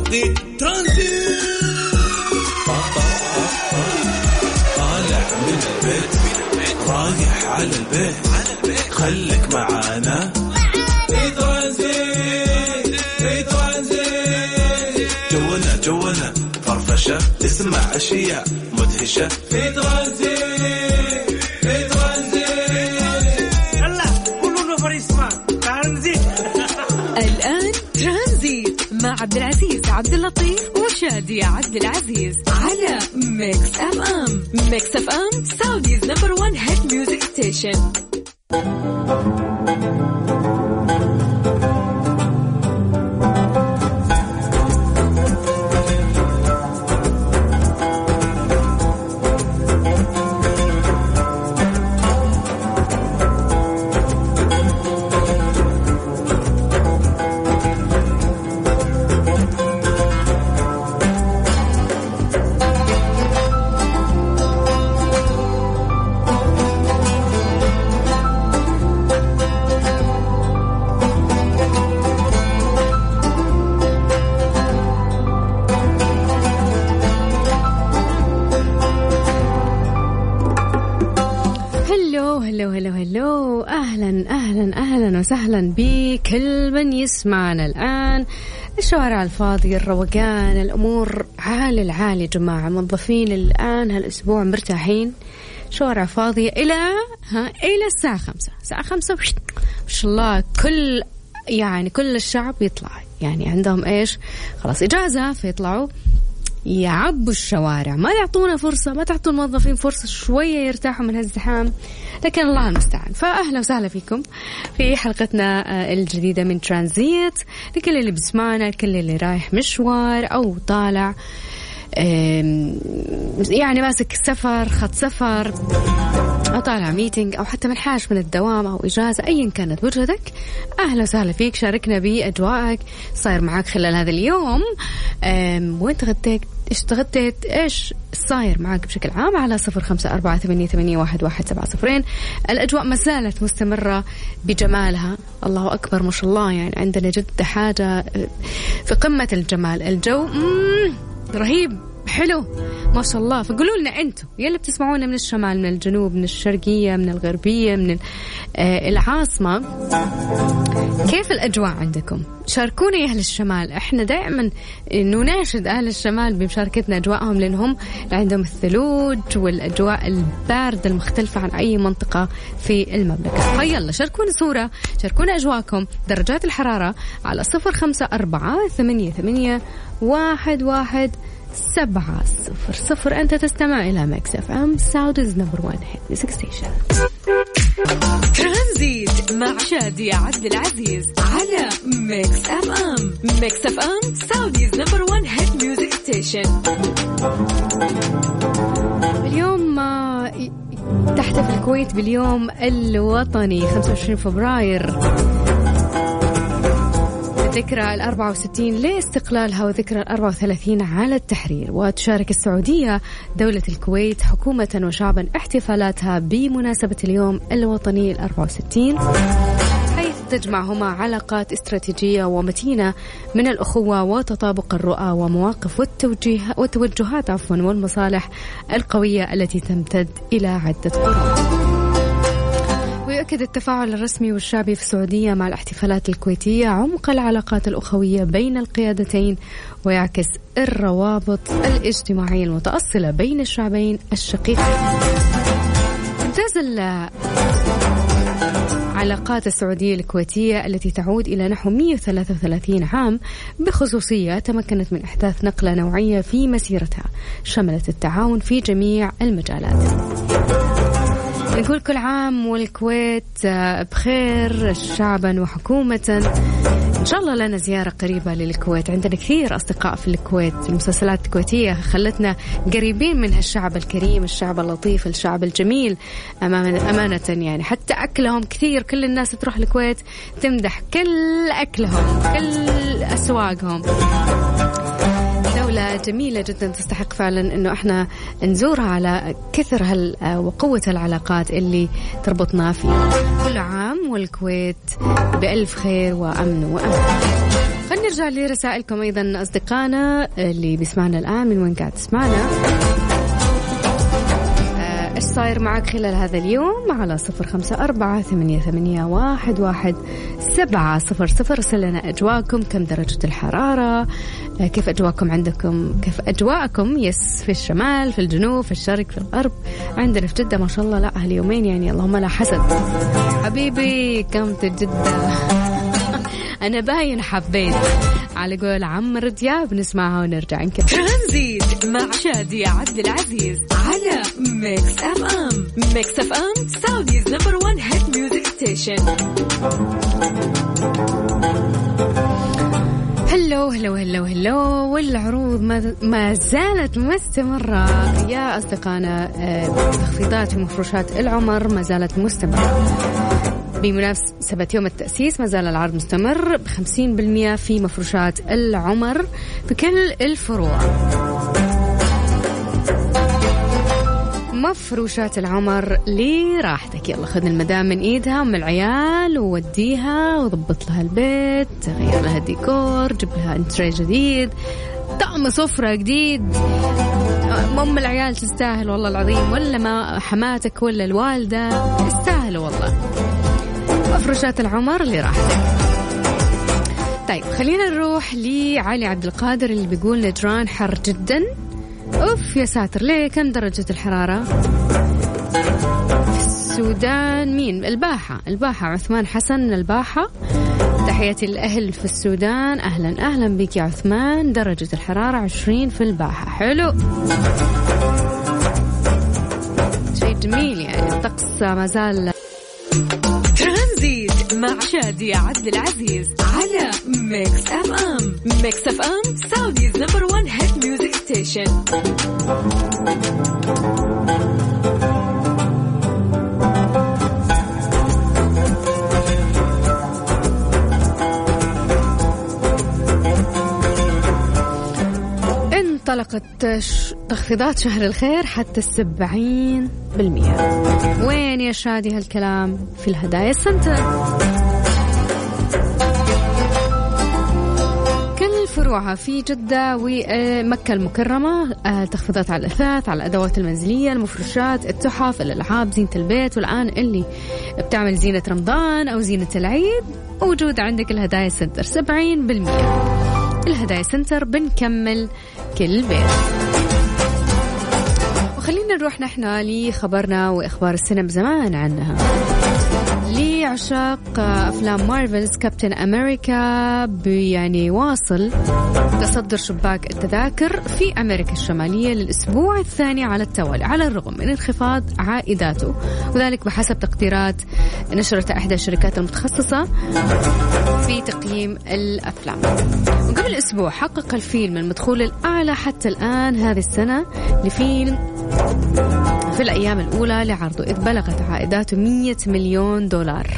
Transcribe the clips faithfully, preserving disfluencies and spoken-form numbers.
في ترانزيت. طالع من البيت رايح على البيت خليك معانا في ترانزيت في ترانزيت. جونا جونا فرفشة تسمع أشياء مدهشة في ترانزيت في ترانزيت. يلا كلنا فريسمان ترانزيت. الآن ترانزيت مع عبد العزيز عبد اللطيف وشادية عبد العزيز على ميكس أف أم. ميكس أف أم سعوديز نمبر وان هيت ميوزك ستيشن. وسهلا بكل من يسمعنا الآن. الشوارع الفاضية، الروقان، الأمور عالي العالي جماعة. موظفين الآن هالأسبوع مرتاحين، شوارع فاضية إلى ها إلى الساعة خمسة الساعة خمسة ما شاء الله. كل يعني كل الشعب يطلع، يعني عندهم إيش خلاص إجازة فيطلعوا يعبوا الشوارع. ما يعطونا فرصة، ما تعطوا الموظفين فرصة شوية يرتاحوا من هالزحام، لكن الله المستعان. فأهلا وسهلا فيكم في حلقتنا الجديدة من ترانزيت. لكل اللي بسمعنا، لكل اللي رايح مشوار أو طالع يعني ماسك سفر، خط سفر، أو طالع ميتينج، أو حتى منحاش من الدوام أو إجازة، أيا كانت وجهتك، أهلا وسهلا فيك. شاركنا بأجواءك، صاير معاك خلال هذا اليوم، وين تغديت، إيش تغديت، إيش صاير معاك بشكل عام على صفر خمسة أربعة ثمانية ثمانية واحد واحد سبعة صفرين. الأجواء ما زالت مستمرة بجمالها، الله أكبر ما شاء الله. يعني عندنا جد حاجة في قمة الجمال، الجو رهيب حلو ما شاء الله. فقولوا لنا أنتم يلي بتسمعونا من الشمال، من الجنوب، من الشرقية، من الغربية، من العاصمة، كيف الأجواء عندكم؟ شاركونا يا أهل الشمال. إحنا دائما نناشد أهل الشمال بمشاركتنا أجواءهم، لأنهم عندهم الثلوج والأجواء الباردة المختلفة عن أي منطقة في المملكة. فيلا شاركونا صورة، شاركونا أجواءكم، درجات الحرارة على صفر خمسة أربعة ثمانية ثمانية واحد واحد سبعة صفر صفر. أنت تستمع إلى ميكس أف أم سعوديز نمبر وان هيت ميوزك ستيشن. ترانزيت مع شادية عبد العزيز على ميكس أف أم. ميكس أف أم سعوديز نمبر وان هيت ميوزك ستيشن. اليوم تحتفل الكويت باليوم الوطني خمسة وعشرين فبراير، ذكرى الأربعة وستين لاستقلالها وذكرى الأربعة وثلاثين على التحرير. وتشارك السعودية دولة الكويت حكومة وشعبا احتفالاتها بمناسبة اليوم الوطني الأربعة وستين، حيث تجمعهما علاقات استراتيجية ومتينة من الأخوة وتطابق الرؤى ومواقف والتوجهات عفوا والمصالح القوية التي تمتد إلى عدة قرون. ويؤكد التفاعل الرسمي والشعبي في السعودية مع الاحتفالات الكويتية عمق العلاقات الأخوية بين القيادتين، ويعكس الروابط الاجتماعية المتأصلة بين الشعبين الشقيقين. تمتاز العلاقات السعودية الكويتية التي تعود إلى نحو مئة وثلاثة وثلاثين عام بخصوصية تمكنت من إحداث نقلة نوعية في مسيرتها، شملت التعاون في جميع المجالات. نقول كل عام والكويت بخير شعبا وحكومة. إن شاء الله لنا زيارة قريبة للكويت، عندنا كثير أصدقاء في الكويت. المسلسلات الكويتية خلتنا قريبين من هالشعب الكريم، الشعب اللطيف، الشعب الجميل أمانة. يعني حتى أكلهم كثير، كل الناس تروح الكويت تمدح كل أكلهم، كل أسواقهم. دولة جميلة جدا تستحق فعلا أنه احنا نزورها على كثر هال وقوة العلاقات اللي تربطنا فيها. كل عام والكويت بألف خير وأمن وأمان. خلنا نرجع لرسائلكم أيضا أصدقائنا اللي بيسمعنا الآن، من وين قاعد تسمعنا، إيش صاير معك خلال هذا اليوم على صفر خمسة أربعة ثمانية ثمانية واحد واحد سبعة صفر صفر. رسل لنا أجواءكم، كم درجة الحرارة، كيف أجواءكم عندكم، كيف أجواءكم يس في الشمال، في الجنوب، في الشرق، في الغرب. عندنا في جدة ما شاء الله لا هاليومين يعني اللهم لا حسد. حبيبي كم جدة أنا باين حبيت على قول عمرو دياب. نسمعها ونرجع نكمل. ترانزيت مع شادية عبد العزيز على ميكس اف ام. ميكس اف ام سعوديز نمبر ون هيت ميوزك ستيشن. هلو هلو هلو هلو. والعروض ما, ما زالت مستمرة يا أصدقائنا. تخفيضات في مفروشات العمر ما زالت مستمرة. بمناسبة يوم التأسيس ما زال العرض مستمر بخمسين بالمئة في مفروشات العمر بكل الفروع. مفروشات العمر لراحتك. يلا خذ المدام من ايدها ام العيال ووديها وضبط لها البيت، غير لها ديكور، جيب لها انتري جديد، طعم سفرة جديد. ام العيال تستاهل والله العظيم، ولا ما حماتك ولا الوالدة تستاهل والله. مفروشات العمر لراحتك. طيب خلينا نروح لعلي عبد القادر اللي بيقول نجران حر جدا. أوف يا ساتر، ليه؟ كم درجة الحرارة في السودان؟ مين؟ الباحة. الباحة عثمان حسن من الباحة. تحياتي الأهل في السودان. أهلا أهلا بك يا عثمان. درجة الحرارة عشرين في الباحة. حلو، شيء جميل يعني. الطقس ما زال. ترانزيت مع شادية عبد العزيز على ميكس اف ام. ميكس اف ام سعوديز نمبر ون هيت ميوزك ستيشن. انطلقت تخفيضات شهر الخير حتى السبعين بالمئة. وين يا شادي هالكلام؟ في الهدايا سنتر. كل فروعها في جدة ومكة المكرمة. تخفيضات على الأثاث، على الأدوات المنزلية، المفروشات، التحف، الألعاب، زينة البيت. والآن اللي بتعمل زينة رمضان أو زينة العيد موجود عندك الهدايا سنتر سبعين بالمئة. الهدايا سنتر بنكمل كل بيت. وخلينا نروح نحن لخبرنا وإخبار السينما زمان عنها. لعشاق أفلام مارفلز، كابتن أمريكا يعني واصل تصدر شباك التذاكر في أمريكا الشمالية للأسبوع الثاني على التوالي على الرغم من انخفاض عائداته، وذلك بحسب تقديرات نشرتها إحدى الشركات المتخصصة في تقييم الأفلام. وقبل أسبوع حقق الفيلم المدخول الأعلى حتى الآن هذه السنة لفيلم في الأيام الأولى لعرضه، إذ بلغت عائداته مية مليون دولار.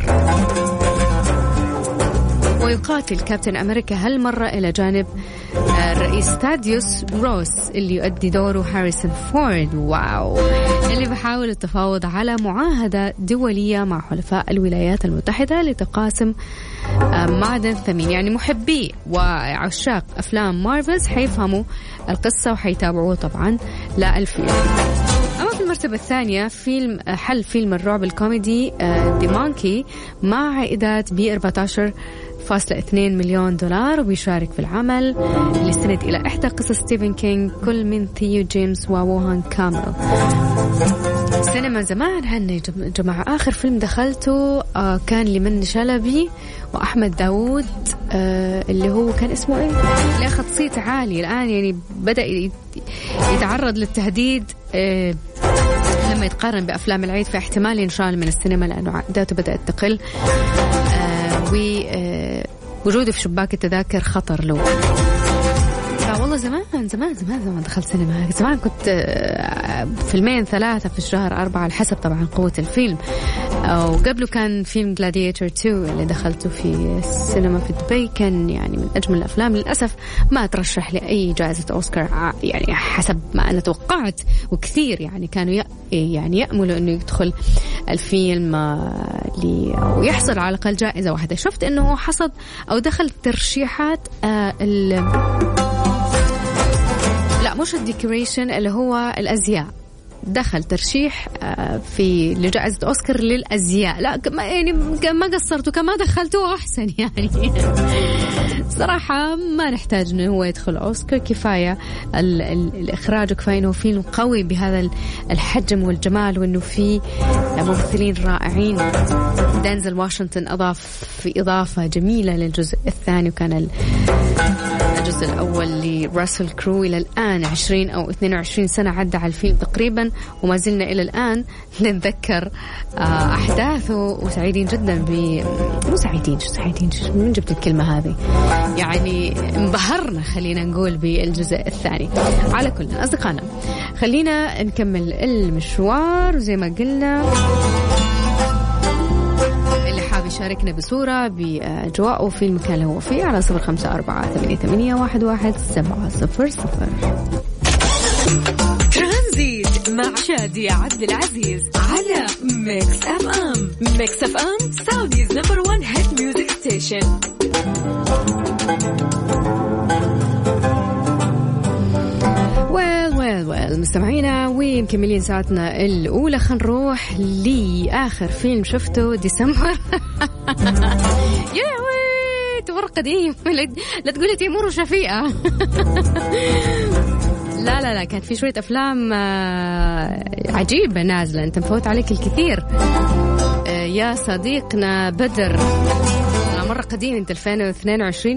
ويقاتل كابتن أمريكا هالمرة إلى جانب الرئيس تاديوس روس اللي يؤدي دوره هاريسون فورد، واو، اللي بحاول التفاوض على معاهدة دولية مع حلفاء الولايات المتحدة لتقاسم معدن ثمين. يعني محبي وعشاق أفلام مارفلز حيفهموا القصة وحيتابعوه طبعا لا الفيلم. أما في المرتبة الثانية فيلم حل فيلم الرعب الكوميدي دي مونكي مع عائدات ب أربعة عشر فاصلة اثنين مليون دولار، وبيشارك في العمل اللي استند إلى إحدى قصص ستيفن كينج كل من ثيو جيمس ووهان كامل. سينما زمان هن جماعة. آخر فيلم دخلته آه كان لمن شلبي وأحمد داود، آه اللي هو كان اسمه إيه، اللي أخذ صيت عالي الآن يعني بدأ يتعرض للتهديد آه لما يتقارن بأفلام العيد، فاحتمال ينشال من السينما لأنه عائداته بدأت تقل، آه ووجوده في شباك التذاكر خطر له. والله زمان زمان زمان زمان دخلت سينما. زمان كنت فيلمين ثلاثة في الشهر أربعة على حسب طبعا قوة الفيلم. وقبله كان فيلم جلاديتور تو اللي دخلته في السينما في دبي، كان يعني من أجمل الأفلام. للأسف ما ترشح لأي جائزة أوسكار يعني حسب ما أنا توقعت، وكثير يعني كانوا يعني يأملوا أنه يدخل الفيلم ويحصل على الأقل جائزة واحدة. شفت أنه حصد أو دخل ترشيحات ال لا مش الديكوريشن اللي هو الأزياء، دخل ترشيح في لجائزة أوسكار للأزياء. لا يعني ما قصرتوا، كما دخلتوه أحسن يعني. صراحة ما نحتاج إنه هو يدخل أوسكار، كفاية ال ال الإخراج، وكفاية إنه فيلم قوي بهذا الحجم والجمال، وإنه فيه ممثلين رائعين. دانزل واشنطن أضاف في إضافة جميلة للجزء الثاني، وكان الجزء الأول لراسل كرو. إلى الآن عشرين أو اثنين وعشرين سنة عدى على الفيلم تقريبا، وما زلنا إلى الآن نتذكر أحداثه، وسعيدين جدا ب مو سعيدين شو سعيدين شو من جبت الكلمة هذه يعني انبهرنا خلينا نقول بالجزء الثاني. على كل أصدقائنا خلينا نكمل المشوار، وزي ما قلنا اللي حاب يشاركنا بصورة بأجواءه في المكان اللي هو فيه على صفر خمسة أربعة ثمانية ثمانية واحد واحد سبعة صفر صفر. ترانزيت مع شادية عبد العزيز على ميكس أف أم. ميكس أف أم سعوديز نمبر ون هيت ميوزك ستيشن. ويل ويل ويل مستمعينا، ومكملين ساعتنا الأولى. خلينا نروح لآخر فيلم شفته ديسمبر. يا وي تمر قديم، لا تقولي تيمور وشفيقة. لا لا لا كانت في شوية أفلام عجيبة نازلة، أنت مفوت عليك الكثير يا صديقنا بدر. مرة قديم أنت ألفين واثنين وعشرين.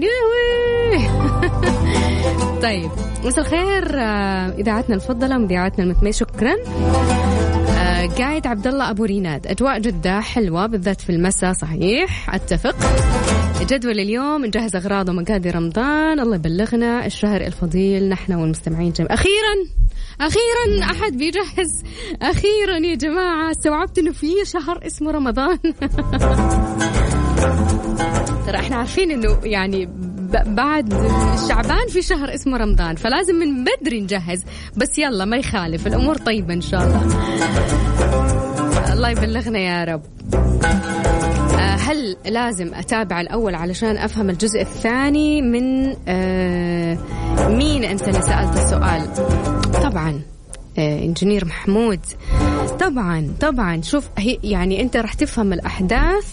طيب مساء الخير، إذاعتنا المفضلة ومذيعتنا المتميزة شكرا. قايد عبد الله أبو ريناد، أجواء جدة حلوة بالذات في المساء. صحيح أتفق. جدول اليوم نجهز أغراض ومقادير رمضان، الله يبلغنا الشهر الفضيل نحن والمستمعين جميعا. أخيرا أخيرا أحد بيجهز، أخيرا يا جماعة استوعبت إنه في شهر اسمه رمضان. ترى احنا عارفين إنه يعني بعد الشعبان في شهر اسمه رمضان، فلازم من بدري نجهز، بس يلا ما يخالف، الأمور طيبة إن شاء الله. الله يبلغنا يا رب. هل لازم أتابع الأول علشان أفهم الجزء الثاني من آه مين أنت اللي سألت السؤال؟ طبعا آه إنجنير محمود. طبعا طبعا شوف هي يعني أنت رح تفهم الأحداث،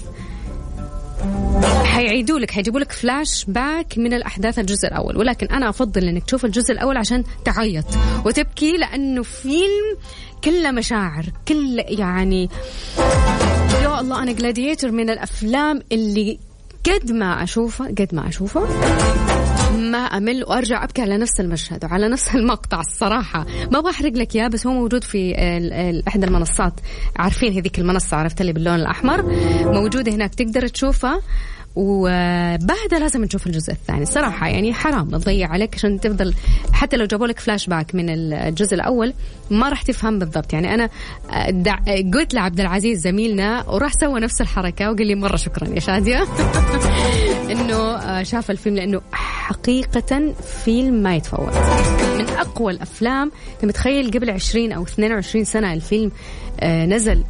حيعيدوا لك حيجيبوا لك فلاش باك من الأحداث الجزء الأول، ولكن أنا أفضل أنك تشوف الجزء الأول عشان تعيط وتبكي، لأنه فيلم كله مشاعر، كل يعني يا الله. أنا جلاديتور من الأفلام اللي قد ما أشوفه قد ما أشوفه ما أمل وأرجع أبكي على نفس المشهد وعلى نفس المقطع. الصراحة ما بحرق لك إياه، بس هو موجود في إحدى المنصات، عارفين هذيك المنصة عرفت اللي باللون الأحمر، موجودة هناك تقدر تشوفها، وبعدها لازم نشوف الجزء الثاني. صراحة يعني حرام تضيع عليك عشان تفضل، حتى لو جابوا لك فلاش باك من الجزء الأول ما راح تفهم بالضبط. يعني أنا قلت لعبد العزيز زميلنا وراح سوى نفس الحركة وقال لي مرة شكرا يا شادية إنه شاف الفيلم، لأنه حقيقة فيلم ما يتفوت، من أقوى الأفلام. أنت متخيل قبل عشرين أو اثنين وعشرين سنة الفيلم نزل،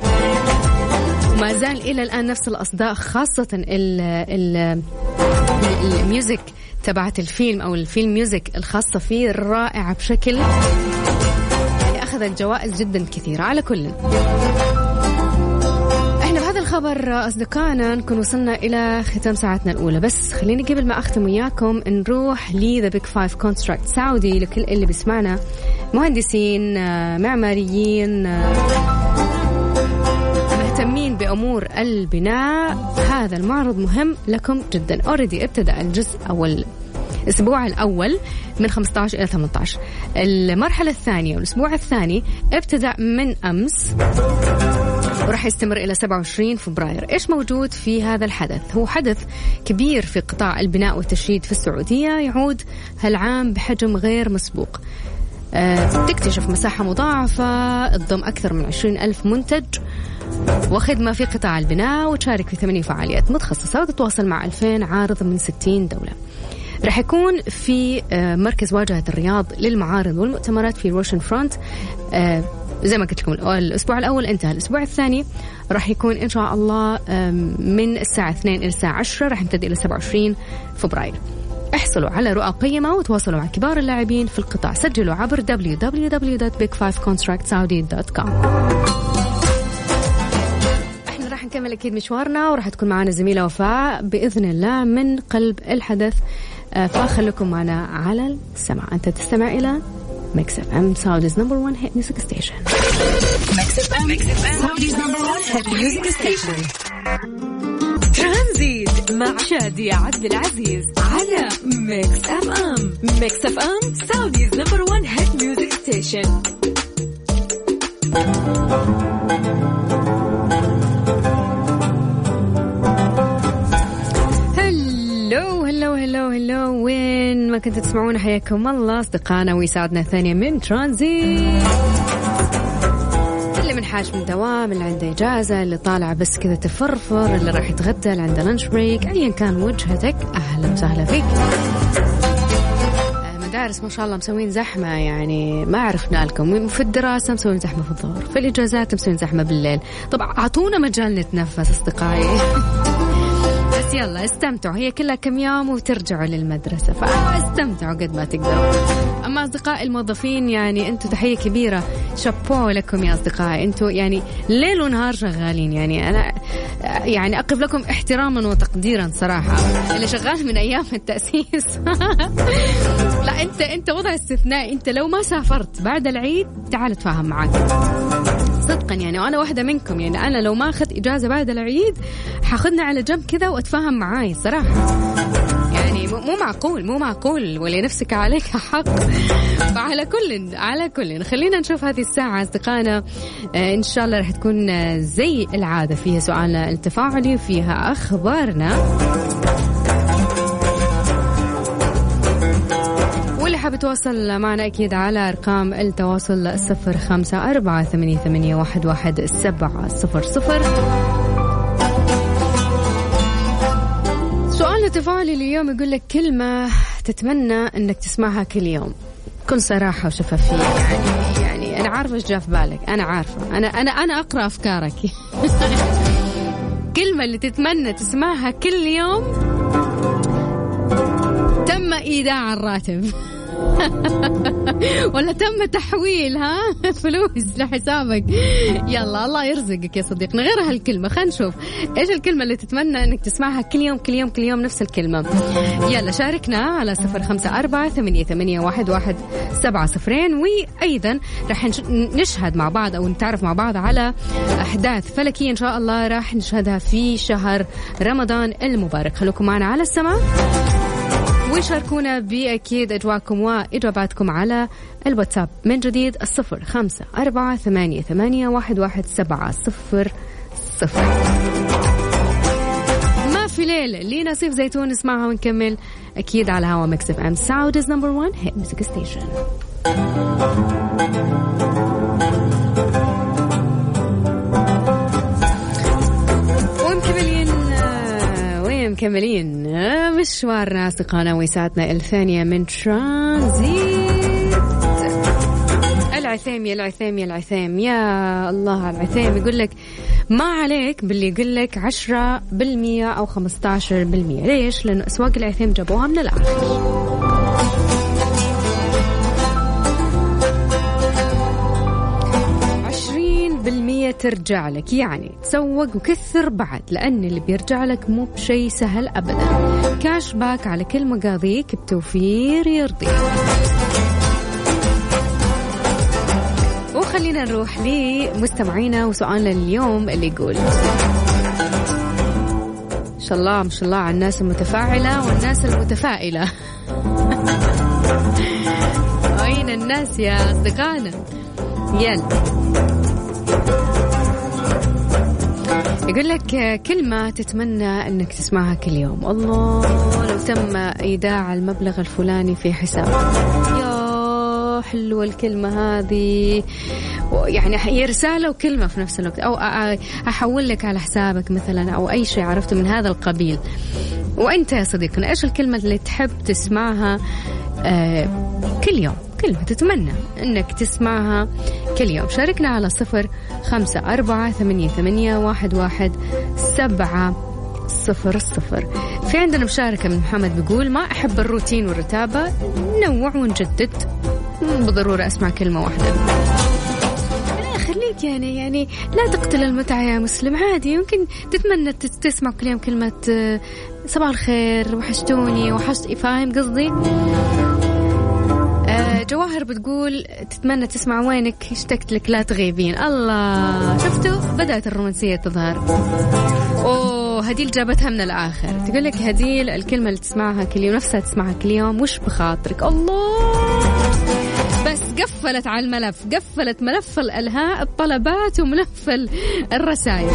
ما زال إلى الآن نفس الأصداء، خاصة ال ال الميوزك تبعت الفيلم أو الفيلم ميوزك الخاصة فيه رائعة بشكل يعني أخذت جوائز جدا كثيرة. على كل احنا بهذا الخبر أصدقائنا نكون وصلنا إلى ختام ساعتنا الأولى، بس خليني قبل ما أختم وياكم نروح لذا بيج فايف كونستراكت سعودي لكل اللي بيسمعنا، مهندسين معماريين مهتمين بأمور البناء. هذا المعرض مهم لكم جدا. أوريدي ابتدأ الجزء أو الأسبوع الأول من خمسة عشر إلى ثمانية عشر، المرحلة الثانية والأسبوع الثاني ابتدأ من أمس وراح يستمر إلى سبعة وعشرين فبراير. إيش موجود في هذا الحدث؟ هو حدث كبير في قطاع البناء والتشييد في السعودية، يعود هالعام بحجم غير مسبوق. تكتشف مساحة مضاعفة، تضم أكثر من عشرين ألف منتج وخدمة في قطاع البناء، وتشارك في ثمانية فعاليات متخصصة، وتتواصل مع ألفين عارض من ستين دولة. رح يكون في مركز واجهة الرياض للمعارض والمؤتمرات في روشن فرونت. زي ما قلت لكم الأسبوع الأول انتهى، الأسبوع الثاني راح يكون إن شاء الله من الساعة اثنين إلى الساعة عشرة، راح يمتد إلى سبعة وعشرين فبراير. احصلوا على رؤى قيمة وتواصلوا مع كبار اللاعبين في القطاع. سجلوا عبر دبليو دبليو دبليو دوت بيج فايف كونتراكت سعودي دوت كوم. احنا راح نكمل أكيد مشوارنا، وراح تكون معنا زميلة وفاء بإذن الله من قلب الحدث، فخلكم معنا على السمع. أنت تستمع إلى Mix إف إم Saudi's number one hit music station. Mix إف إم Saudi's number one hit music station. ترانزيت مع شادية عبد العزيز على Mix إف إم. Mix إف إم Saudi's number one hit music station. هلو هلو هلو هلو، وين ما كنتوا تسمعون حياكم الله أصدقائنا، ويساعدنا ثانية من ترانزيت. اللي منحاش من دوام، اللي عنده إجازة، اللي طالع بس كذا تفرفر، اللي راح يتغدى، اللي عنده لانش بريك، أيا كان وجهتك أهلا وسهلا فيك. مدارس ما شاء الله مسوين زحمة، يعني ما عرفنا لكم. في الدراسة مسوين زحمة في الظهر، في الإجازات مسوين زحمة بالليل. طبعا أعطونا مجال نتنفس أصدقائي. بس يلا استمتعوا، هي كلها كم يوم وترجعوا للمدرسة، فاستمتعوا قد ما تقدروا. أما أصدقائي الموظفين، يعني أنتوا تحية كبيرة، شابو لكم يا أصدقائي، أنتوا يعني ليل ونهار شغالين. يعني أنا يعني أقف لكم احتراما وتقديرا صراحة، اللي شغال من أيام التأسيس. لا أنت أنت وضع استثنائي، أنت لو ما سافرت بعد العيد تعال تفاهم معك صدقا، يعني وأنا واحدة منكم. يعني أنا لو ما أخذت إجازة بعد العيد حاخذنا على جنب كذا وأتفاهم معاي صراحة. يعني مو معقول مو معقول ولي نفسك عليك حق. فعلى كل على كل خلينا نشوف هذه الساعة أصدقائنا، آه إن شاء الله رح تكون زي العادة، فيها سؤالنا التفاعلي، فيها أخبارنا، واللي حاب يتواصل معنا أكيد على أرقام التواصل صفر خمسة أربعة ثمانية ثمانية واحد واحد سبعة صفر صفر. سؤال التفاعلي اليوم يقول لك كلمة تتمنى أنك تسمعها كل يوم، كل صراحة وشفافية. يعني يعني أنا عارفة إيش جاء في بالك، أنا عارفة، أنا أنا أنا أقرأ أفكارك. كلمة اللي تتمنى تسمعها كل يوم: تم إيداع الراتب. ولا تم تحويل ها فلوس لحسابك. يلا الله يرزقك يا صديقنا. غير هالكلمة خلينا نشوف إيش الكلمة اللي تتمنى أنك تسمعها كل يوم كل يوم كل يوم نفس الكلمة. يلا شاركنا على صفر خمسة أربعة ثمانية ثمانية واحد واحد سبعة صفرين. وأيضا راح نشهد مع بعض أو نتعرف مع بعض على أحداث فلكية إن شاء الله راح نشهدها في شهر رمضان المبارك. خلوكم معنا على السماء ويشاركونا بأكيد أجواءكم وإجاباتكم على الواتساب من جديد الصفر خمسة أربعة ثمانية ثمانية واحد واحد سبعة صفر صفر. ما في ليل لي نصيف زيتون نسمعها ونكمل أكيد على هوا ميكس إف إم Saudi's number one hit music station. مكملين مشوارنا أصدقائنا وساعتنا الثانية من ترانزيت. العثيم يا العثيم يا العثيم يا الله العثيم يقول لك ما عليك باللي يقول لك عشرة بالمية أو خمستاشر بالمية. ليش؟ لأنه أسواق العثيم جابوها من الآخر. بالمية ترجع لك، يعني تسوق وكثر بعد، لأن اللي بيرجع لك مو بشيء سهل أبدا. كاش باك على كل مقاضيك بتوفير يرضيك. وخلينا نروح لمستمعينا وسؤالنا اليوم اللي يقول إن شاء الله ما شاء الله على الناس المتفاعلة والناس المتفائلة. أين الناس يا أصدقائنا؟ يلا يقول لك كلمة تتمنى أنك تسمعها كل يوم. الله لو تم إيداع المبلغ الفلاني في حسابك. يا حلوة الكلمة هذه، يعني هي رسالة وكلمة في نفس الوقت، أو أحول لك على حسابك مثلا أو أي شيء عرفته من هذا القبيل. وأنت يا صديقنا إيش الكلمة اللي تحب تسمعها آه كل يوم، كلمة تتمنى أنك تسمعها كل يوم؟ شاركنا على صفر خمسة أربعة ثمانية ثمانية واحد واحد سبعة صفر الصفر. في عندنا مشاركة من محمد بيقول ما أحب الروتين والرتابة، نوع ونجدد، بالضرورة أسمع كلمة واحدة. لا خليك يعني يعني لا تقتل المتعة يا مسلم، عادي يمكن تتمنى تسمع كل يوم كلمة صباح الخير، وحشتوني، وحشت، فاهم قصدي؟ آه جواهر بتقول تتمنى تسمع وينك اشتقت لك لا تغيبين. الله، شفتوا بدأت الرومانسية تظهر. أوه هديل جابتها من الآخر، تقول لك هديل الكلمة اللي تسمعها كل يوم نفسها تسمعها كل يوم وش بخاطرك. الله، بس قفلت على الملف، قفلت ملف الألهاء الطلبات وملف الرسائل.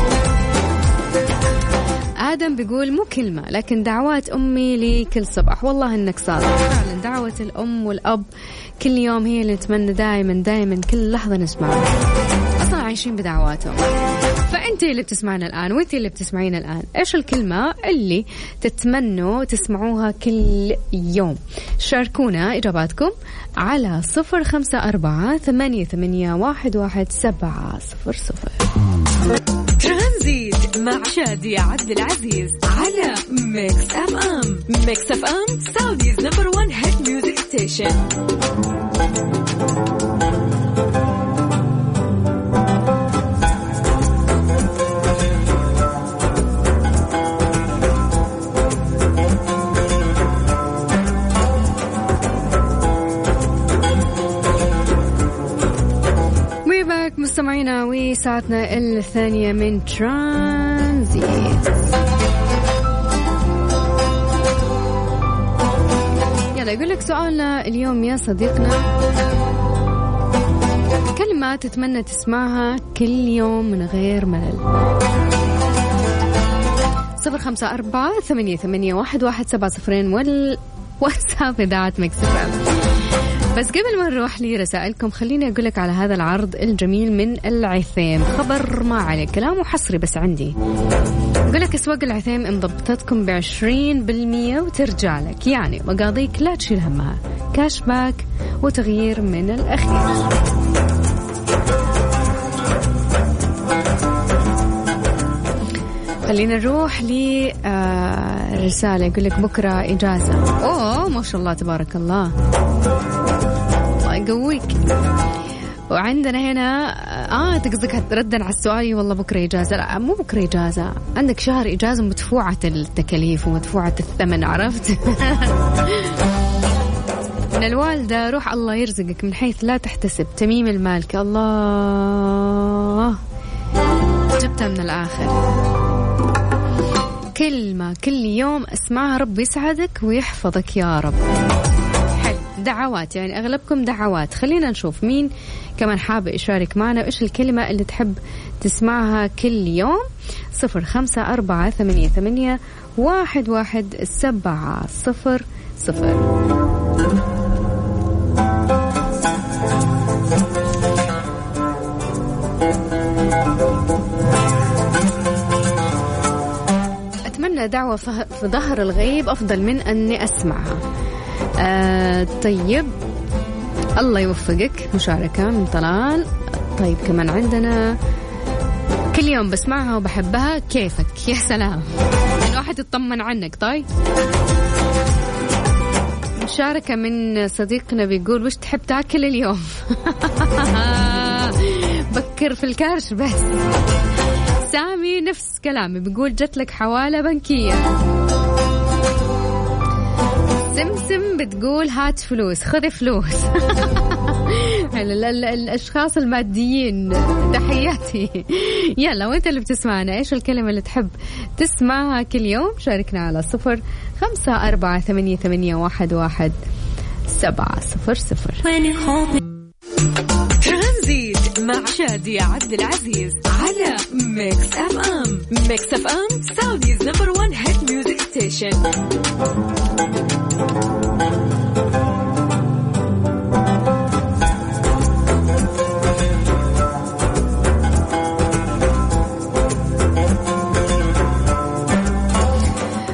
آدم بيقول مو كلمة لكن دعوات أمي لي كل صباح. والله إنك صادق فعلا، دعوة الأم والأب كل يوم هي اللي نتمنى دائما دائما كل لحظة نسمعها، أصلا عايشين بدعواتهم. فأنت اللي بتسمعنا الآن وأنت اللي بتسمعينا الآن، إيش الكلمة اللي تتمنوا تسمعوها كل يوم؟ شاركونا إجاباتكم على صفر خمسة أربعة ثمانية ثمانية واحد واحد سبعة صفر صفر. ترانزيت مع شادية عبد العزيز على ميكس أف أم. ميكس أف أم سعوديز نمبر ون هيت ميوزك ستيشن. مستمعينا وساعتنا الثانية من ترانزيت. يلا يقول لك سؤالنا اليوم يا صديقنا، كلمة تتمنى تسمعها كل يوم من غير ملل. صفر خمسة أربعة ثمانية ثمانية واحد واحد سبعة صفرين والواتساب إذاعة ميكس أف أم. بس قبل ما نروح لي رسائلكم خليني أقول لك على هذا العرض الجميل من العثيم، خبر ما عليه كلامه حصري بس عندي. أقول لك أسواق العثيم انضبطتكم بعشرين بالمية وترجع لك، يعني مقاضيك لا تشيل همها، كاش باك وتغيير من الأخير. خلينا نروح لي آه رسالة يقول لك بكرة إجازة. أوه ما شاء الله تبارك الله، الله يقويك. وعندنا هنا آه تقصدك ردا على السؤال، والله بكرة إجازة. لا مو بكرة إجازة، عندك شهر إجازة مدفوعة التكاليف ومدفوعة الثمن، عرفت؟ من الوالدة روح الله يرزقك من حيث لا تحتسب، تميم المالك. الله جبتها من الآخر. كلمة كل يوم اسمعها رب يسعدك ويحفظك يا رب. حلو، دعوات يعني أغلبكم دعوات. خلينا نشوف مين كمان حابة يشارك معنا وإيش الكلمة اللي تحب تسمعها كل يوم. صفر خمسة أربعة ثمانية ثمانية واحد واحد سبعة صفر صفر. أتمنى دعوة في ظهر الغيب أفضل من أني أسمعها. آه طيب الله يوفقك. مشاركة من طلال. طيب كمان عندنا كل يوم بسمعها وبحبها. كيفك؟ يا سلام، يعني واحد يطمن عنك. طيب مشاركة من صديقنا بيقول وش تحب تاكل اليوم؟ بكر في الكرش بس. سامي نفس كلامي بيقول جت لك حوالة بنكية. سمسم بتقول هات فلوس، خذ فلوس. الأشخاص الماديين تحياتي. يلا وانت اللي بتسمعنا ايش الكلمة اللي تحب تسمعها كل يوم؟ شاركنا على صفر خمسة أربعة ثمانية ثمانية واحد واحد سبعة صفر صفر. ترانزيت مع شادية عبد العزيز على ميكس أف أم. ميكس أف أم سعوديز نمبر ون هيت ميوزك ستيشن.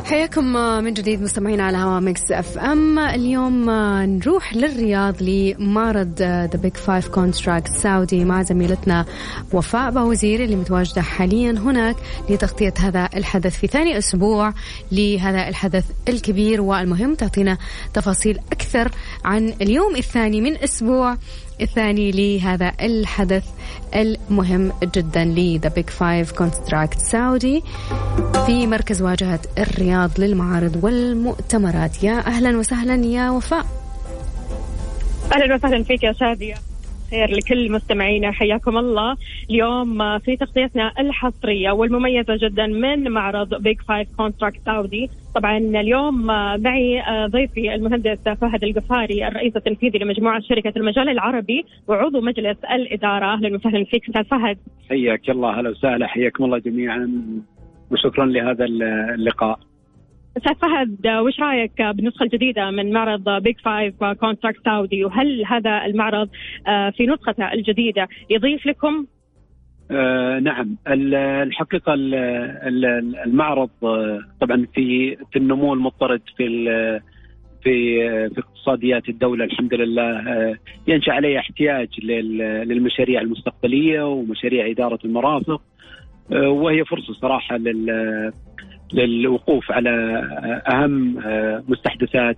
حياكم من جديد مستمعين على هوا ميكس اف ام. اليوم نروح للرياض لمعرض ذا بيج فايف كونتراكت سعودي مع زميلتنا وفاء باوزير اللي متواجدة حاليا هناك لتغطية هذا الحدث في ثاني أسبوع لهذا الحدث الكبير والمهم. تعطينا تفاصيل أكثر عن اليوم الثاني من أسبوع الثاني لهذا الحدث المهم جدا لذا بيج فايف كونتراكت سعودي في مركز واجهة الرياض للمعارض والمؤتمرات. يا أهلا وسهلا يا وفاء. أهلا وسهلا فيك يا شادية، خير لكل مستمعينا، حياكم الله. اليوم في تغطيتنا الحصرية والمميزة جدا من معرض بيج فايف كونتراكت سعودي. طبعا اليوم معي ضيفي المهندس فهد القفاري الرئيس التنفيذي لمجموعة شركة المجال العربي وعضو مجلس الإدارة. أهلا وسهلا فيك أستاذ فهد. حياك الله. هلا وسهلا، حياكم الله جميعا وشكرا لهذا اللقاء. أستاذ فهد، وش رأيك بالنسخة الجديدة من معرض بيج فايف كونتراكت سعودي، وهل هذا المعرض في نسخته الجديدة يضيف لكم؟ آه نعم، الحقيقة المعرض طبعا في في النمو المضطرد في في في اقتصاديات الدولة الحمد لله، ينشأ عليه احتياج للمشاريع المستقبلية ومشاريع إدارة المرافق، وهي فرصة صراحة لل للوقوف على أهم مستحدثات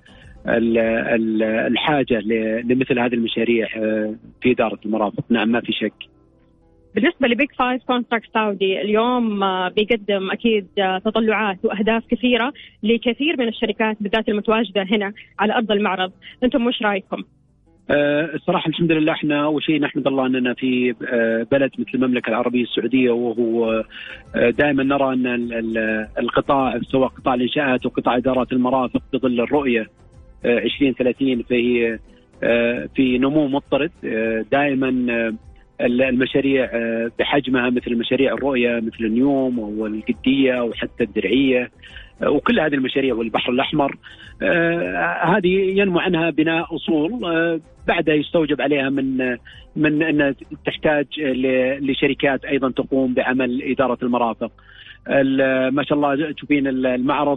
الحاجة لمثل هذه المشاريع في إدارة المرافق. نعم ما في شك. بالنسبة لبيج فايف كونتراكت سعودي اليوم بيقدم أكيد تطلعات وأهداف كثيرة لكثير من الشركات بالذات المتواجدة هنا على أرض المعرض، أنتم وش رأيكم؟ الصراحة الحمد لله احنا أول شيء نحمد الله أننا في بلد مثل المملكة العربية السعودية، وهو دائما نرى أن القطاع سواء قطاع الإنشاءات وقطاع إدارات المرافق بظل الرؤية عشرين ثلاثين في في نمو مضطرد. دائما المشاريع بحجمها مثل مشاريع الرؤية مثل النيوم والقدية وحتى الدرعية وكل هذه المشاريع والبحر الأحمر، هذه ينمو عنها بناء أصول بعدها يستوجب عليها من من أن تحتاج لشركات أيضا تقوم بعمل إدارة المرافق. ما شاء الله تشوفين المعرض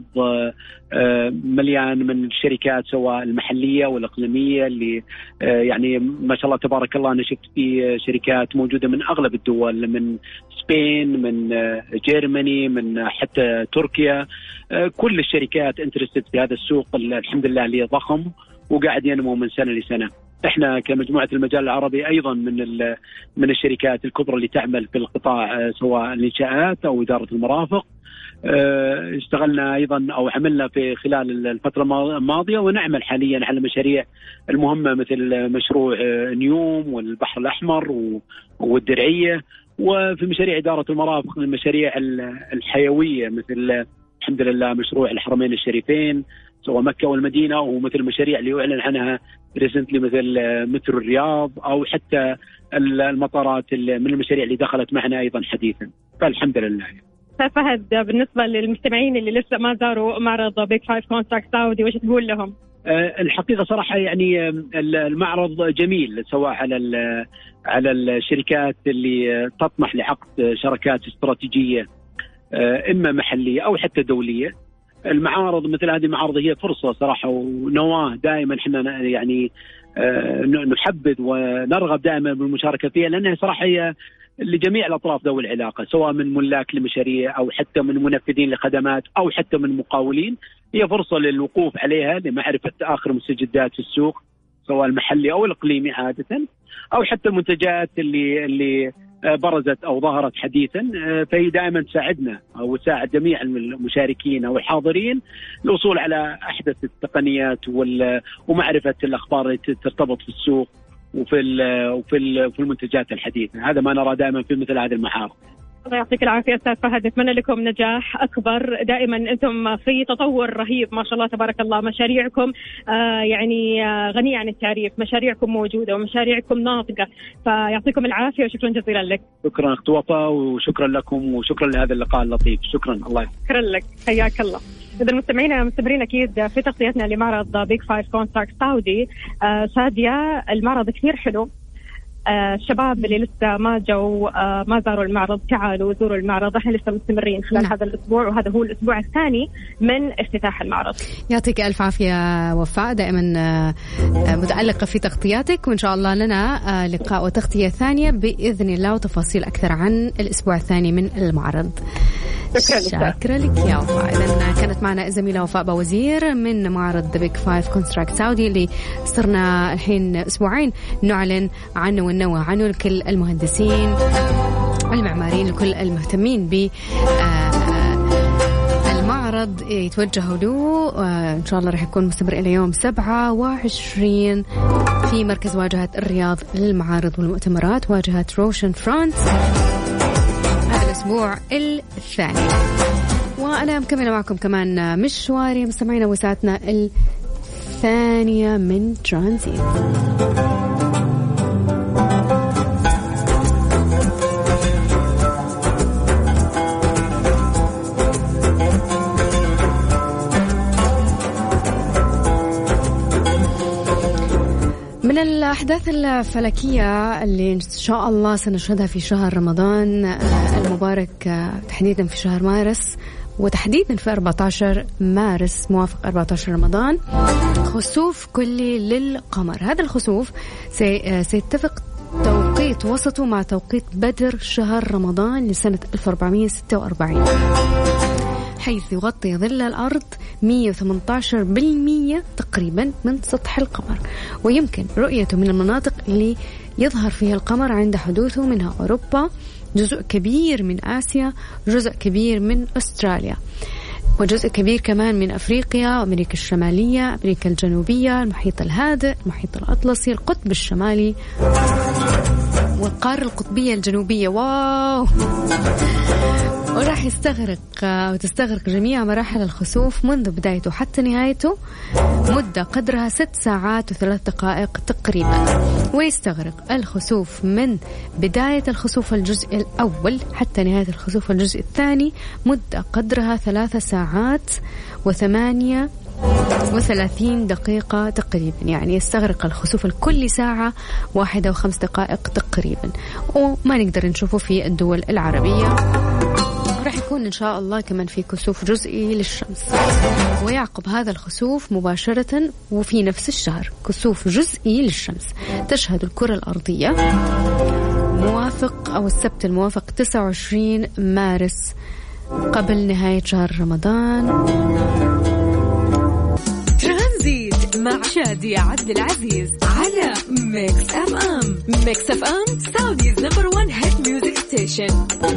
مليان من الشركات سواء المحلية والإقليمية اللي يعني ما شاء الله تبارك الله. أنا شفت في شركات موجودة من أغلب الدول، من سبين، من جيرماني، من حتى تركيا. كل الشركات انترستد في هذا السوق الحمد لله اللي ضخم وقاعد ينمو من سنة لسنة. احنا كمجموعة المجال العربي ايضا من من الشركات الكبرى اللي تعمل في القطاع سواء الانشاءات او ادارة المرافق. اشتغلنا ايضا او عملنا في خلال الفترة الماضية ونعمل حاليا على مشاريع المهمة مثل مشروع نيوم والبحر الاحمر والدرعية، وفي مشاريع ادارة المرافق المشاريع الحيوية مثل الحمد لله مشروع الحرمين الشريفين سواء مكة والمدينة، ومثل المشاريع اللي يعلن عنها ريسنتلي مثل مترو الرياض أو حتى المطارات من المشاريع اللي دخلت معنا أيضا حديثا. فالحمد لله. فهد، بالنسبة للمستمعين اللي لسه ما زاروا معرض بيج فايف كونتراكت سعودي وش تقول لهم؟ الحقيقة صراحة يعني المعرض جميل سواء على على الشركات اللي تطمح لعقد شراكات استراتيجية إما محلية أو حتى دولية. المعارض مثل هذه المعارض هي فرصة صراحة ونواة دائما احنا يعني نحبذ ونرغب دائما بالمشاركة فيها، لأنها صراحة هي لجميع الأطراف ذوي العلاقة سواء من ملاك لمشاريع أو حتى من منفذين لخدمات أو حتى من مقاولين. هي فرصة للوقوف عليها لمعرفة آخر مستجدات في السوق سواء المحلي أو الإقليمي عادة أو حتى المنتجات اللي اللي برزت أو ظهرت حديثا. فهي دائما تساعدنا أو تساعد جميع المشاركين أو الحاضرين الوصول على أحدث التقنيات ومعرفة الأخبار اللي ترتبط في السوق وفي وفي في المنتجات الحديثة. هذا ما نرى دائما في مثل هذه المعارض. الله يعطيك العافية أستاذ فهد، أتمنى لكم نجاح أكبر. دائما أنتم في تطور رهيب ما شاء الله تبارك الله، مشاريعكم آه يعني آه غنية عن التعريف، مشاريعكم موجودة ومشاريعكم ناطقة، فيعطيكم العافية وشكرا جزيلا لك. شكرا أخت وفاء وشكرا لكم وشكرا لهذا اللقاء اللطيف. شكرا. الله يحفظك. شكرا لك، حياك الله. إذا المستمعين مستمرين أكيد في تغطيتنا لمعرض بيج فايف كونتراكت سعودي. آه سادية، المعرض كثير حلو، الشباب اللي لسه ما جو ما زاروا المعرض تعالوا زوروا المعرض، احنا لسه مستمرين خلال نعم. هذا الأسبوع، وهذا هو الأسبوع الثاني من افتتاح المعرض. يعطيك ألف عافية وفاء، دائما متألقة في تغطياتك، وإن شاء الله لنا لقاء وتغطية ثانية بإذن الله وتفاصيل أكثر عن الأسبوع الثاني من المعرض. شكرا لك يا وفاء. إذن كانت معنا زميلة وفاء باوزير من معرض The Big Five Construct Saudi اللي صرنا الحين أسبوعين نعلن عنه وننوه عنه لكل المهندسين المعماريين لكل المهتمين ب المعرض يتوجهوا له. إن شاء الله راح يكون مستمر إلى يوم سبعة وعشرين في مركز واجهة الرياض للمعارض والمؤتمرات، واجهة روشن فرونت، هذا الأسبوع الثاني. وأنا مكملة معكم كمان مشواري مستمعين وساعتنا الثانية من ترانزيت. من الأحداث الفلكية اللي إن شاء الله سنشهدها في شهر رمضان المبارك، تحديدا في شهر مارس وتحديدا في أربعة عشر مارس موافق أربعة عشر رمضان، خسوف كلي للقمر. هذا الخسوف سيتفق توقيت وسطه مع توقيت بدر شهر رمضان لسنة ألف وأربعمائة وستة وأربعين، حيث يغطي ظل الأرض مئة وثمانية عشر بالمئة تقريبا من سطح القمر، ويمكن رؤيته من المناطق اللي يظهر فيها القمر عند حدوثه، منها أوروبا، جزء كبير من آسيا، جزء كبير من أستراليا، وجزء كبير كمان من أفريقيا، أمريكا الشمالية، أمريكا الجنوبية، المحيط الهادئ، المحيط الأطلسي، القطب الشمالي والقارة القطبية الجنوبية. واو! وراح يستغرق وتستغرق جميع مراحل الخسوف منذ بدايته حتى نهايته مدة قدرها ست ساعات وثلاث دقائق تقريبا، ويستغرق الخسوف من بداية الخسوف الجزء الأول حتى نهاية الخسوف الجزء الثاني مدة قدرها ثلاث ساعات وثمانية وثلاثين دقيقة تقريبا، يعني يستغرق الخسوف الكل ساعة واحدة وخمس دقائق تقريبا، وما نقدر نشوفه في الدول العربية. راح يكون إن شاء الله كمان في كسوف جزئي للشمس، ويعقب هذا الخسوف مباشرة وفي نفس الشهر كسوف جزئي للشمس تشهد الكرة الأرضية موافق أو السبت الموافق تسعة وعشرين مارس قبل نهاية شهر رمضان. ترانزيت مع شادية عبد العزيز على ميكس أف أم. ميكس أف أم سعوديز نمبر وان هيت ميوزك ستيشن.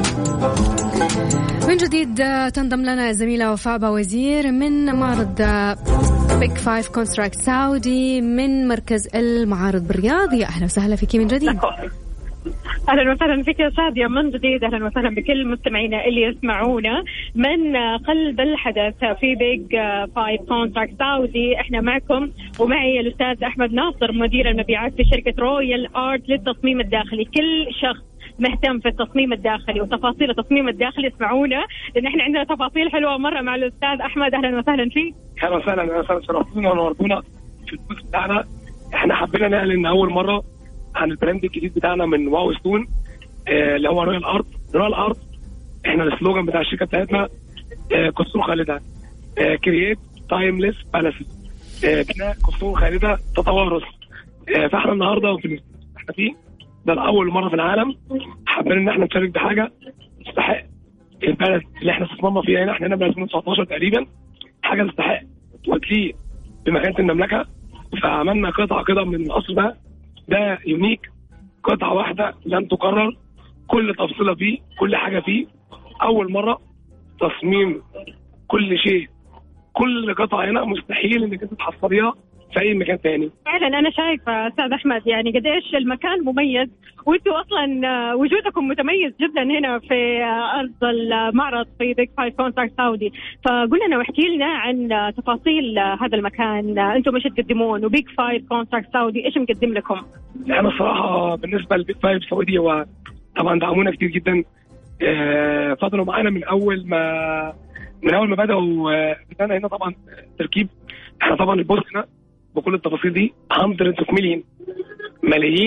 من جديد تنضم لنا زميلة وفاء باوزير من معرض بيج فايف كونستراكت سعودي من مركز المعارض بالرياض. يا أهلا وسهلا فيك من جديد. أهلا وسهلا فيك يا شادية من جديد. أهلا وسهلا بكل مستمعينا اللي يسمعونا من قلب الحدث في بيج فايف كونتراكت سعودي. احنا معكم ومعي الأستاذ أحمد ناصر مدير المبيعات في شركة رويال آرت للتصميم الداخلي. كل شخص مهتم في التصميم الداخلي وتفاصيل التصميم الداخلي اسمعونا، لأن احنا عندنا تفاصيل حلوة مرة مع الأستاذ أحمد. أهلا وسهلا فيك. أهلا وسهلا أهلا وسهلا شرفتونا ونورتونا في البوست بتاعنا. احنا حبينا نعلن أول مرة عن البراند الجديد بتاعنا من واو ستون آه اللي هو رويال آرت. رويال آرت احنا السلوجان بتاع الشركة بتاعتنا آه قصور خالدة، آه كرييت تايمليس بالاسز، آه بناء قصور خالدة تتوارث. آه فاحنا النهارده في احنا فيه ده لأول مرة في العالم حابين ان احنا نشارك بحاجة تستحق البلد اللي احنا استثمرنا فيها هنا. احنا هنا من ألفين وتسعتاشر تقريبا، حاجة تستحق وتليق بمكانة المملكة. فعملنا قطعة كده من الأصل ده ده يونيك، قطعة واحدة لن تكرر، كل تفصيلة فيه كل حاجة فيه أول مرة، تصميم كل شيء، كل قطعة هنا مستحيل انك انت تحصريها في اي مكان تاني. فعلا انا شايفه استاذ احمد يعني قديش المكان مميز، وانتوا اصلا وجودكم متميز جدا هنا في ارض المعرض في بيج فايف كونتراكت سعودي. فقول لنا واحكي لنا عن تفاصيل هذا المكان، انتم ايش تقدمون وبيج فايف كونتراكت سعودي ايش مقدم لكم؟ انا الصراحه بالنسبه لبيج فايف سعودي هو طبعا دعمونا كتير جدا، فضلوا معانا من اول ما من اول ما بداوا بدانا هنا طبعا تركيب. احنا طبعا البوست هنا بكل التفاصيل دي hundreds of million ملايين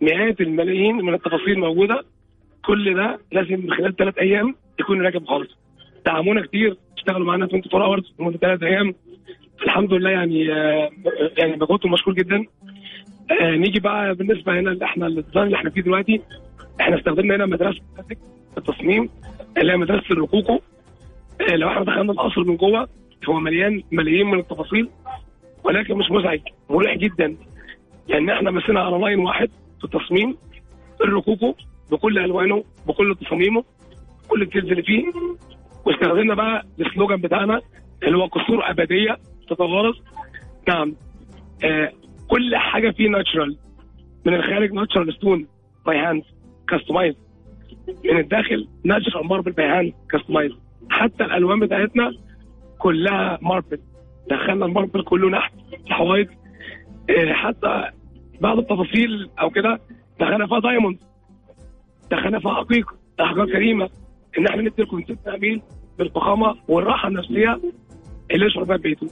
مئات الملايين من التفاصيل موجوده. كل ده لازم من خلال ثلاث ايام يكون راكب خالص. دعمونا كتير، اشتغلوا معانا اربعة وعشرين اورز لمده ثلاث ايام. الحمد لله يعني آه يعني مجهودهم مشكور جدا. آه نيجي بقى بالنسبه هنا اللي احنا الديزاين اللي احنا فيه دلوقتي، احنا استخدمنا هنا مدرسه التصميم اللي هي مدرسه الروكوكو. آه لو احنا دخلنا القصر من جوه هو مليان ملايين من التفاصيل، ولكن مش مزعج، مريح جدا. يعني احنا مسكنا على لاين واحد في التصميم الروكوكو بكل الوانه بكل تصاميمه كل الكيز اللي فيه، واستخدمنا بقى السلوجان بتاعنا اللي هو قصور ابديه تتوارث. نعم آه كل حاجه فيه ناتشرال، من الخارج ناتشرال ستون باي هاند كاستمايز، من الداخل ناتشرال ماربل باي هاند كاستمايز. حتى الالوان بتاعتنا كلها ماربل، دخلنا الماربل كله نحت الحوايط. آه حتى بعض التفاصيل او كده دخلنا فيها دايموند، دخلنا فيها حقيقه احجار كريمه، ان احنا ندي الكونسيبت تأمين بالفخامه والراحه النفسيه اللي يشعر بها بيته.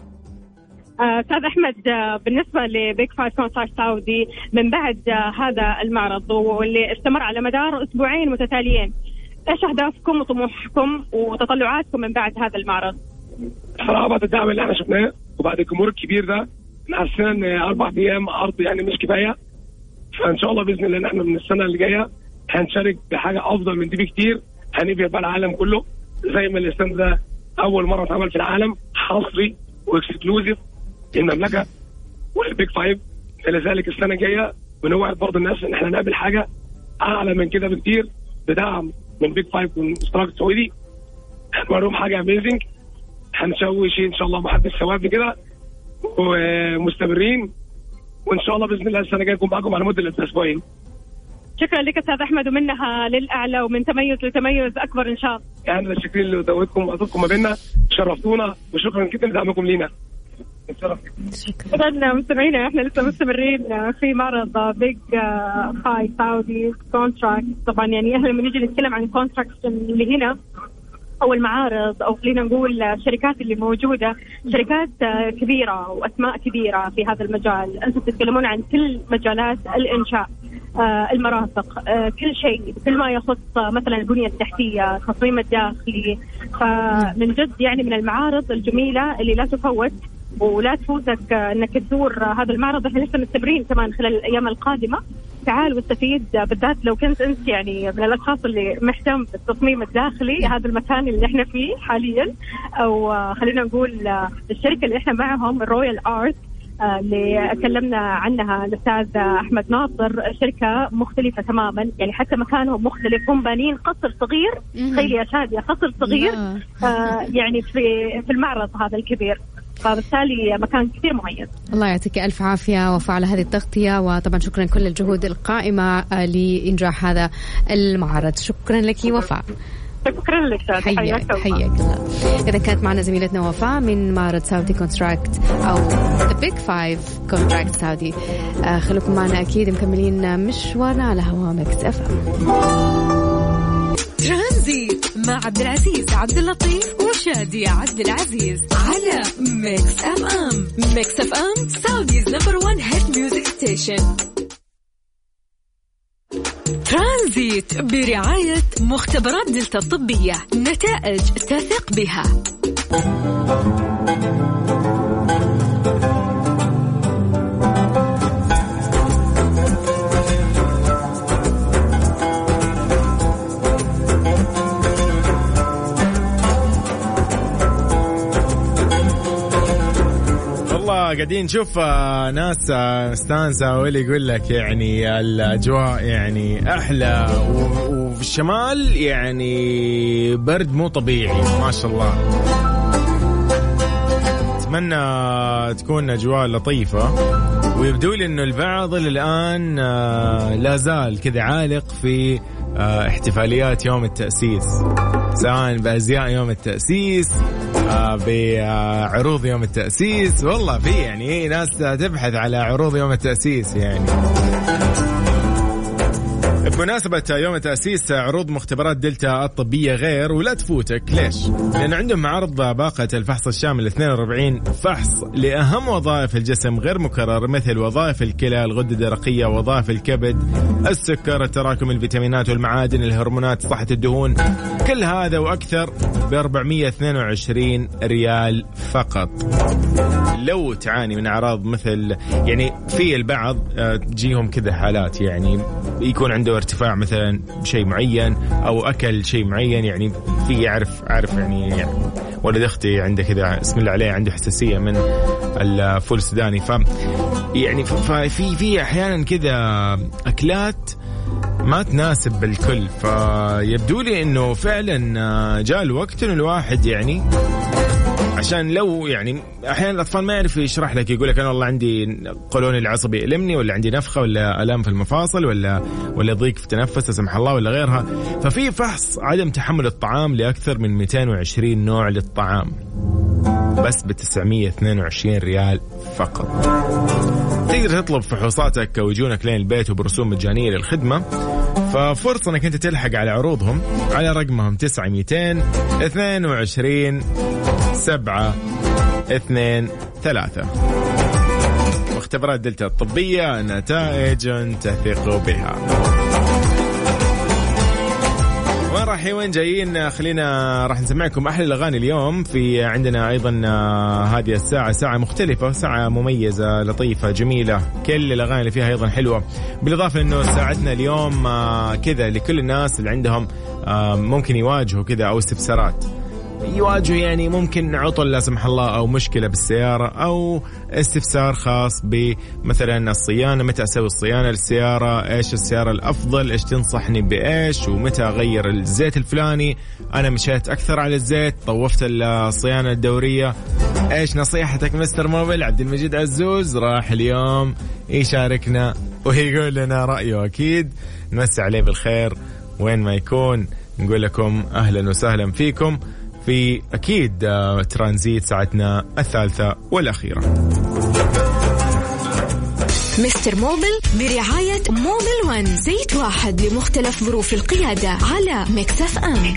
استاذ احمد، آه بالنسبه لبيج فايف كونتراكت سعودي من بعد آه هذا المعرض واللي استمر على مدار اسبوعين متتاليين، ايش اهدافكم وطموحكم وتطلعاتكم من بعد هذا المعرض؟ صراحه بعد الدعم اللي احنا شفناه وبعد الجمهور الكبير ده احنا حاسين ان اربع ايام عرض يعني مش كفايه. فان شاء الله باذن الله ان احنا من السنه اللي جايه هنشارك بحاجه افضل من دي بكتير، هنبيع بقى العالم كله زي ما الاستاند ده اول مره اتعمل في العالم، حصري واكسكلوزيف المملكه والبيج فايف. لذلك السنه الجايه بنوعد برضه الناس ان احنا نقابل حاجه اعلى من كده بكتير بدعم من بيج فايف والاشتراك السعودي. هنوريهم حاجه اميزنج، هنسوي شيء ان شاء الله محدش سواه كده ومستمرين، وان شاء الله باذن الله السنه الجايه نكون معكم على مده اسبوعين. شكرا لك استاذ احمد، ومنها للاعلى ومن تميز لتميز اكبر ان شاء الله. يعني شكرا لدعوتكم وعطوكم ما بيننا، شرفتونا وشكرا جدا لدعمكم لينا. شكرا مستمعينا، احنا لسه مستمرين في معرض بيج فايف سعودي كونتراكت. طبعا يعني احنا لما نيجي نتكلم عن الكونتراكت اللي هنا او المعارض او خلينا نقول الشركات اللي موجوده، شركات كبيره واسماء كبيره في هذا المجال. انتم تتكلمون عن كل مجالات الانشاء، المرافق، كل شيء، كل ما يخص مثلا البنيه التحتيه، التصميم الداخلي. فمن جد يعني من المعارض الجميله اللي لا تفوت ولا تفوتك انك تزور هذا المعرض. احنا لسه مستمرين كمان خلال الايام القادمه. تعال واستفيد، بالذات لو كنت انت يعني من الاشخاص اللي مهتم بالتصميم الداخلي. هذا المكان اللي احنا فيه حاليا، او خلينا نقول الشركه اللي احنا معهم الرويال ارت اللي تكلمنا عنها الاستاذ احمد ناصر، شركه مختلفه تماما. يعني حتى مكانهم مختلف، هم بانين قصر صغير. تخيل يا شاديه، قصر صغير آه يعني في في المعرض هذا الكبير، فبالتالي مكان كثير مميز. الله يعطيك ألف عافية وفاء على هذه التغطية، وطبعا شكرا كل الجهود القائمة لإنجاح هذا المعرض. شكرا لك وفاء. شكرا لك، حياك حياك. إذا كانت معنا زميلتنا وفاء من معرض سعودي كونتراكت أو The Big Five كونتراكت سعودي. آه خلوكم معنا أكيد مكملين مشوارنا على هوا ميكس اف ام. ترانزيت مع عبد العزيز عبد اللطيف وشادية عبد العزيز على ميكس اف ام. ميكس اف ام سعوديز نمبر وان هيت ميوزك ستيشن. ترانزيت برعاية مختبرات دلتا الطبية، نتائج تثق بها. قاعدين نشوف ناس مستانسة، واللي يقول لك يعني الأجواء يعني أحلى، وفي الشمال يعني برد مو طبيعي ما شاء الله. أتمنى تكون أجواء لطيفة، ويبدو لي إنه البعض الآن لا زال كذا عالق في احتفاليات يوم التأسيس، سواء بأزياء يوم التأسيس، بعروض يوم التأسيس. والله في يعني ناس تبحث على عروض يوم التأسيس. يعني بمناسبة يوم التأسيس عروض مختبرات دلتا الطبية غير ولا تفوتك. ليش؟ لأن عندهم عرض باقة الفحص الشامل اثنين وأربعين فحص لأهم وظائف الجسم غير مكرر مثل وظائف الكلى، الغدة الدرقية، وظائف الكبد، السكر، التراكم، الفيتامينات والمعادن، الهرمونات، صحة الدهون. كل هذا وأكثر ب أربعمية واثنين وعشرين ريال فقط. لو تعاني من أعراض مثل يعني في البعض تجيهم كذا حالات يعني يكون عنده ارتفاع مثلا شيء معين أو أكل شيء معين، يعني في يعرف عارف يعني, يعني ولد أختي عنده كذا اسم الله عليه عنده حساسية من الفول السوداني، ف يعني في في أحيانا كذا أكلات ما تناسب بالكل. فيبدو لي إنه فعلا جاء الوقت إنه الواحد يعني عشان لو يعني أحيانا الأطفال ما يعرف يشرح لك، يقول لك أنا والله عندي قولوني العصبي يألمني، ولا عندي نفخة، ولا ألم في المفاصل، ولا ولا ضيق في التنفس لا سمح الله، ولا غيرها. ففي فحص عدم تحمل الطعام لأكثر من مئتين وعشرين نوع للطعام بس ب تسعمية واثنين وعشرين ريال فقط. تقدر تطلب فحوصاتك ويجونك لين البيت وبرسوم مجانية للخدمة. ففرصة انك انت تلحق على عروضهم على رقمهم تسعة مئتين اثنين وعشرين سبعة اثنين ثلاثة. مختبرات دلتا الطبية، نتائج تثق بها. وين رايحين وين جايين؟ خلينا راح نسمعكم أحلى الأغاني اليوم. في عندنا أيضا هذه الساعة ساعة مختلفة، ساعة مميزة لطيفة جميلة، كل الأغاني اللي فيها أيضا حلوة. بالإضافة إنه ساعتنا اليوم كذا لكل الناس اللي عندهم ممكن يواجهوا كذا أو استفسارات، يواجهوا يعني ممكن عطل لا سمح الله أو مشكلة بالسيارة أو استفسار خاص بمثلا الصيانة، متى أسوي الصيانة للسيارة، إيش السيارة الأفضل، إيش تنصحني بإيش، ومتى أغير الزيت الفلاني، أنا مشيت أكثر على الزيت، طوفت الصيانة الدورية، إيش نصيحتك مستر موبل؟ عبد المجيد عزوز راح اليوم يشاركنا ويقول لنا رأيه. أكيد نمسي عليه بالخير وين ما يكون، نقول لكم أهلا وسهلا فيكم في أكيد ترانزيت ساعتنا الثالثة والأخيرة. مستر موبل برعاية موبل ون، زيت واحد لمختلف ظروف القيادة على ميكس اف ام.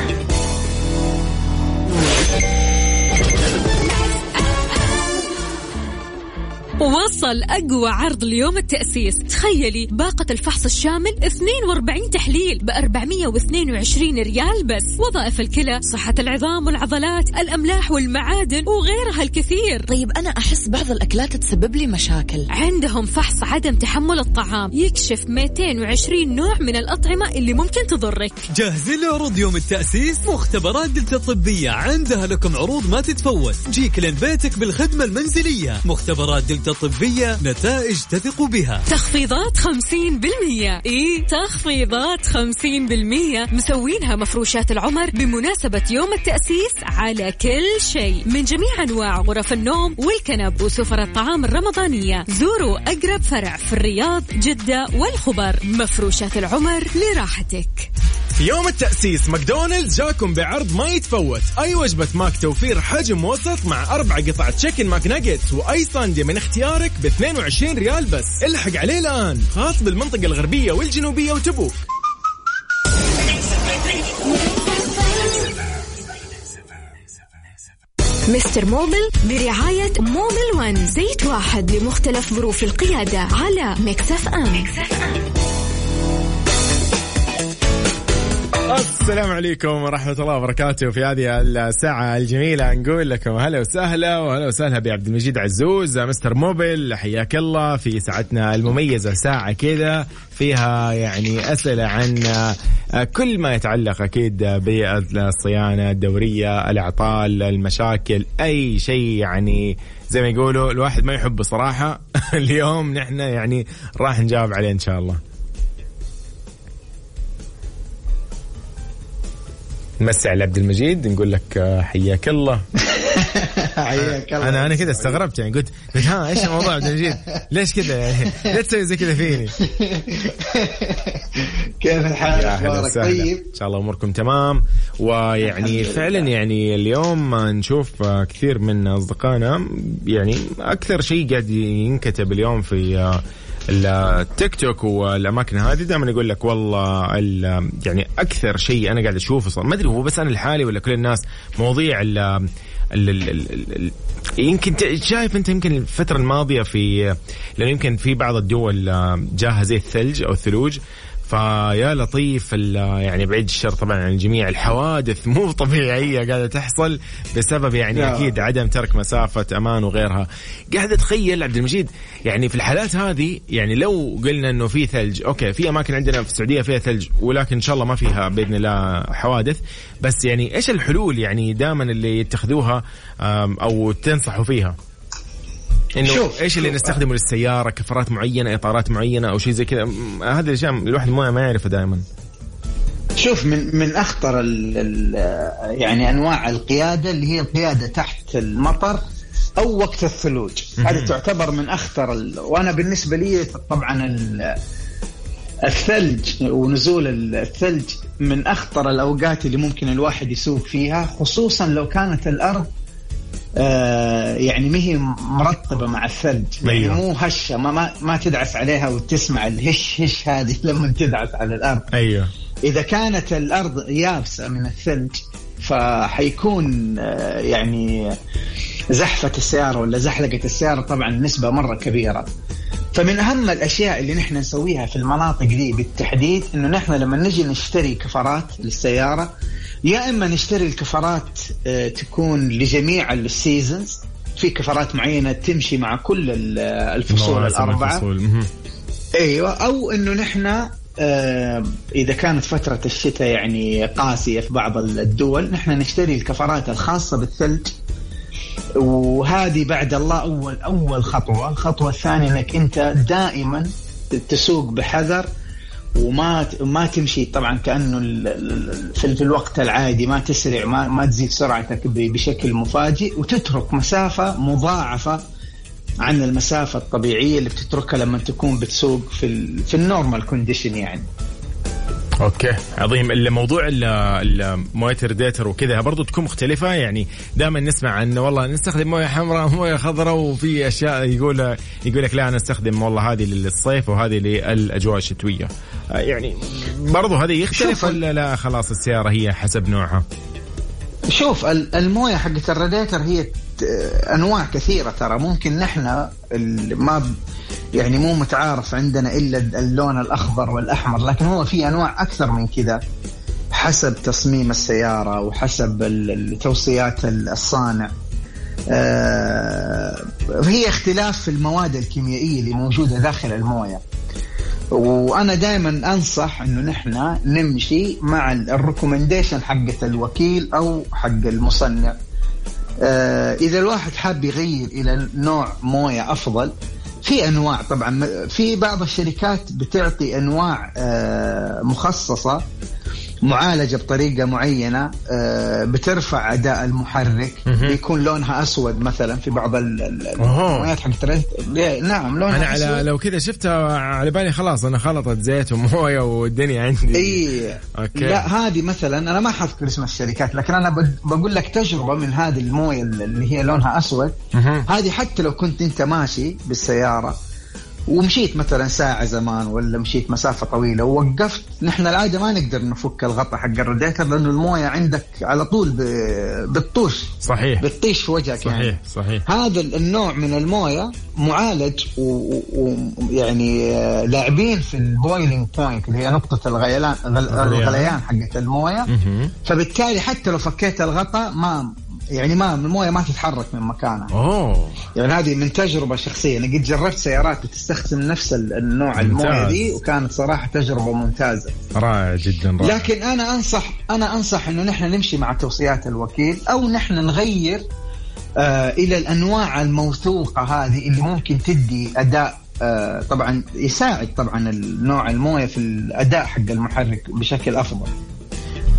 وصل أقوى عرض اليوم التأسيس. تخيلي باقة الفحص الشامل اثنين وأربعين تحليل بأربعمية واثنين وعشرين ريال بس. وظائف الكلى، صحة العظام والعضلات، الأملاح والمعادن وغيرها الكثير. طيب أنا أحس بعض الأكلات تسبب لي مشاكل. عندهم فحص عدم تحمل الطعام يكشف مئتين وعشرين نوع من الأطعمة اللي ممكن تضرك. جاهزين لعروض يوم التأسيس؟ مختبرات دلتا الطبية عندها لكم عروض ما تتفوت، جيك لين بيتك بالخدمة المنزلية. مختبرات دلتا الطبية، نتائج تثق بها. تخفيضات خمسين بالمية. إيه تخفيضات خمسين بالمية مسوينها مفروشات العمر بمناسبة يوم التأسيس على كل شيء من جميع أنواع غرف النوم والكنب وسفر الطعام الرمضانية. زوروا أقرب فرع في الرياض، جدة والخبر. مفروشات العمر لراحتك. يوم التأسيس ماكدونالدز جاكم بعرض ما يتفوت. أي وجبة ماك توفير حجم وسط مع أربع قطع تشيكن ماك ناجتس وأي صندي من اختيارك ب اثنين وعشرين ريال بس. الحق عليه الآن، خاص بالمنطقة الغربية والجنوبية وتبوك. مستر موبل برعاية موبل ون، زيت واحد لمختلف ظروف القيادة على ميكس اف ام. السلام عليكم ورحمة الله وبركاته. في هذه الساعة الجميلة نقول لكم هلا وسهلا وهلا وسهلا بعبد المجيد عزوز مستر موبل. حياك الله في ساعتنا المميزة، ساعة كذا فيها يعني أسئلة عن كل ما يتعلق أكيد بالصيانة الدورية، الأعطال، المشاكل، أي شيء يعني زي ما يقولوا الواحد ما يحب صراحة. اليوم نحن يعني راح نجاوب عليه إن شاء الله. نمسي على عبد المجيد نقول لك حياك الله. حياك الله. انا انا كذا استغربت يعني، قلت قلت ها ايش الموضوع عبد المجيد؟ ليش كذا يعني؟ لا تسوي زي كذا فيني. كيف الحال؟ اخبارك طيب؟ ان شاء الله اموركم تمام. ويعني فعلا يعني اليوم نشوف كثير من اصدقائنا يعني اكثر شيء قاعد ينكتب اليوم في التيك توك والاماكن هذه دائما يقول لك والله يعني اكثر شيء انا قاعد اشوفه، ما ادري هو بس انا الحالي ولا كل الناس، مواضيع ال ال ال ال ال يمكن شايف انت يمكن الفتره الماضيه في، لانه يمكن في بعض الدول جاها زي الثلج او الثلوج، فيا لطيف يعني بعيد الشر طبعا عن الجميع، الحوادث مو طبيعية قاعدة تحصل بسبب يعني أكيد عدم ترك مسافة أمان وغيرها. قاعد أتخيل عبد المجيد يعني في الحالات هذه، يعني لو قلنا إنه في ثلج، أوكي في أماكن عندنا في السعودية فيها ثلج ولكن إن شاء الله ما فيها بإذن الله حوادث، بس يعني إيش الحلول يعني دائما اللي يتخذوها أو تنصحوا فيها؟ إنه إيش اللي نستخدمه للسيارة، كفرات معينة، إطارات معينة أو شيء زي كذا، هذا الأشياء الواحد ما ما يعرفه دائما. شوف من من أخطر ال ال يعني أنواع القيادة اللي هي القيادة تحت المطر أو وقت الثلوج، هذه تعتبر من أخطر ال... وأنا بالنسبة لي طبعا ال... الثلج ونزول الثلج من أخطر الأوقات اللي ممكن الواحد يسوق فيها، خصوصا لو كانت الأرض آه يعني ما هي مرطبة مع الثلج، يعني مو هشة ما, ما ما تدعس عليها وتسمع الهش هش هذه لما تدعس على الأرض. أيوة. إذا كانت الأرض يابسة من الثلج فحيكون آه يعني زحفة السيارة ولا زحلقة السيارة طبعا نسبة مرة كبيرة. فمن أهم الأشياء اللي نحن نسويها في المناطق دي بالتحديد إنه نحن لما نجي نشتري كفرات للسيارة، يا إما نشتري الكفرات تكون لجميع السيزنز، في كفرات معينة تمشي مع كل الفصول الأربعة، أيوة، أو إنه نحن إذا كانت فترة الشتاء يعني قاسية في بعض الدول نحن نشتري الكفرات الخاصة بالثلج، وهذه بعد الله أول أول خطوة. الخطوة الثانية إنك أنت دائما تسوق بحذر وما ما تمشي طبعا كأنه في الوقت العادي، ما تسرع، ما ما تزيد سرعتك بشكل مفاجئ، وتترك مسافة مضاعفة عن المسافة الطبيعية اللي بتتركها لما تكون بتسوق في في النورمال كونديشن يعني. اوكي عظيم. الموضوع المويه ريديتر وكذا برضو تكون مختلفه، يعني دائما نسمع عن والله نستخدم مويه حمراء ومويه خضراء، وفي اشياء يقول يقول لك لا انا استخدم والله هذه للصيف وهذه للاجواء الشتويه، يعني برضو هذه يختلف ولا لا خلاص السياره هي حسب نوعها؟ شوف المويه حقت الراديتر هي انواع كثيره، ترى ممكن نحن ما يعني مو متعارف عندنا إلا اللون الأخضر والأحمر، لكن هو في أنواع أكثر من كذا حسب تصميم السيارة وحسب توصيات الصانع. هي اختلاف في المواد الكيميائية اللي موجودة داخل الموية، وأنا دائما أنصح إنه نحن نمشي مع الريكومنديشن حقة الوكيل أو حق المصنع. إذا الواحد حاب يغير إلى نوع موية أفضل، في أنواع طبعا، في بعض الشركات بتعطي أنواع مخصصة معالجة بطريقة معينة بترفع أداء المحرك، بيكون لونها أسود مثلا في بعض المويات حقت. نعم لونها أنا أسود. على لو كذا شفتها على بالي خلاص أنا خلطت زيت وموية والدنيا عندي. إيه لا هذه مثلا أنا ما حذكر اسم الشركات، لكن أنا بقول لك تجربة من هذه الموية اللي هي لونها أسود. هذه حتى لو كنت أنت ماشي بالسيارة ومشيت مثلا ساعة زمان ولا مشيت مسافة طويلة ووقفت، نحن العادة ما نقدر نفك الغطاء حق الراديتر لأنه الموية عندك على طول بالطوش، صحيح بتطيش في وجهك. صحيح يعني صحيح. هذا النوع من الموية معالج ويعني لاعبين في البويلينج بوينت اللي هي نقطة الغليان الغليان حقت الموية، فبالتالي حتى لو فكيت الغطاء ما يعني ما المويه ما تتحرك من مكانها. اوه يعني هذه من تجربه شخصيه، انا قد جربت سيارات بتستخدم نفس النوع المويه دي وكانت صراحه تجربه ممتازه. رائع جدا رائع. لكن انا انصح انا انصح انه نحن نمشي مع توصيات الوكيل، او نحن نغير آه الى الانواع الموثوقه هذه اللي ممكن تدي اداء آه طبعا يساعد طبعا النوع المويه في الاداء حق المحرك بشكل افضل.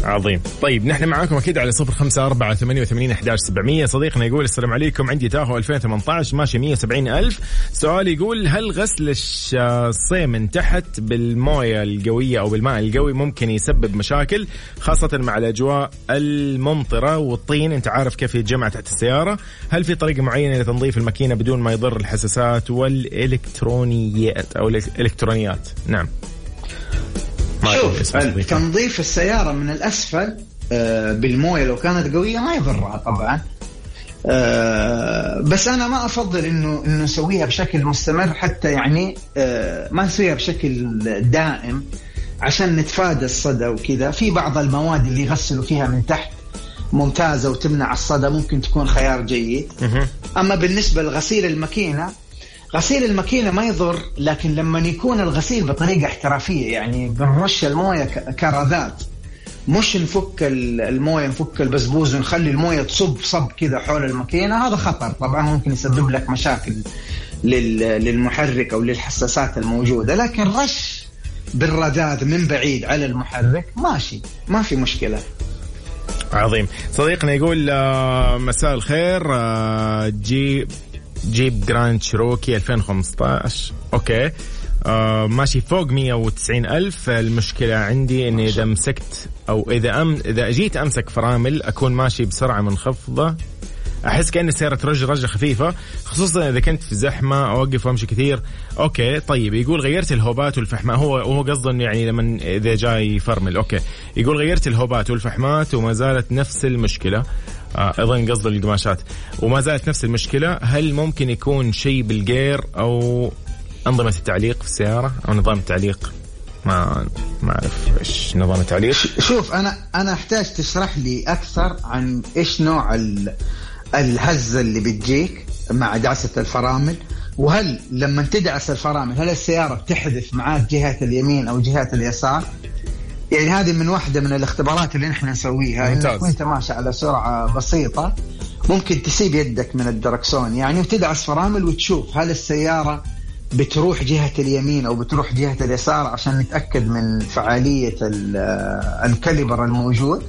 عظيم. طيب نحن معاكم أكيد على صفر خمسة أربعة ثمانية وثمانين أحد عشر سبعمية. صديقنا يقول السلام عليكم، عندي تاهو ألفين وثمانية عشر ماشي مية وسبعين ألف. سؤال يقول هل غسل الشاصي من تحت بالموية القوية أو بالماء القوي ممكن يسبب مشاكل خاصة مع الأجواء الممطرة والطين؟ أنت عارف كيف يتجمع تحت السيارة. هل في طريقة معينة لتنظيف الماكينة بدون ما يضر الحساسات والإلكترونيات أو الإلكترونيات؟ نعم. شوف، تنظيف السيارة من الأسفل بالموية لو كانت قوية ما يضرها طبعا، بس أنا ما أفضل إنه إنه نسويها بشكل مستمر، حتى يعني ما نسويها بشكل دائم عشان نتفادى الصدى وكذا. في بعض المواد اللي يغسلوا فيها من تحت ممتازة وتمنع الصدى، ممكن تكون خيار جيد. أما بالنسبة لغسيل الماكينة، غسيل الماكينة ما يضر، لكن لما يكون الغسيل بطريقة احترافية، يعني بنرش الموية كرادات، مش نفك الموية نفك البزبوز ونخلي الموية تصب صب كذا حول الماكينة، هذا خطر طبعا، ممكن يسبب لك مشاكل للمحرك أو للحساسات الموجودة. لكن رش بالرادات من بعيد على المحرك ماشي، ما في مشكلة. عظيم. صديقنا يقول مساء الخير، جي جيب جراند شيروكي ألفين وخمسة عشر اوكي، آه ماشي فوق مية وتسعين ألف. المشكلة عندي اني اذا مسكت او اذا أم اذا اجيت امسك فرامل اكون ماشي بسرعة منخفضة، احس كأن السيارة ترج رجة خفيفة، خصوصا اذا كنت في زحمة اوقف وامشي كثير. اوكي طيب. يقول غيرت الهوبات والفحمات، هو وهو قصده انه يعني لما اذا جاي يفرمل. اوكي يقول غيرت الهوبات والفحمات وما زالت نفس المشكلة، أظن قصد القماشات وما زالت نفس المشكلة. هل ممكن يكون شيء بالجير أو أنظمة التعليق في السيارة أو نظام التعليق؟ ما ما أعرف إيش نظام التعليق. شوف أنا أنا أحتاج تشرح لي أكثر عن إيش نوع الهزة اللي بتجيك مع دعسة الفرامل، وهل لما تدعس الفرامل هل السيارة بتحذف معاك جهة اليمين أو جهة اليسار؟ يعني هذه من واحدة من الاختبارات اللي نحن نسويها، إنك وانت ماشي على سرعة بسيطة ممكن تسيب يدك من الدركسون يعني وتدعس فرامل وتشوف هل السيارة بتروح جهة اليمين أو بتروح جهة اليسار عشان نتأكد من فعالية الكاليبر الموجود.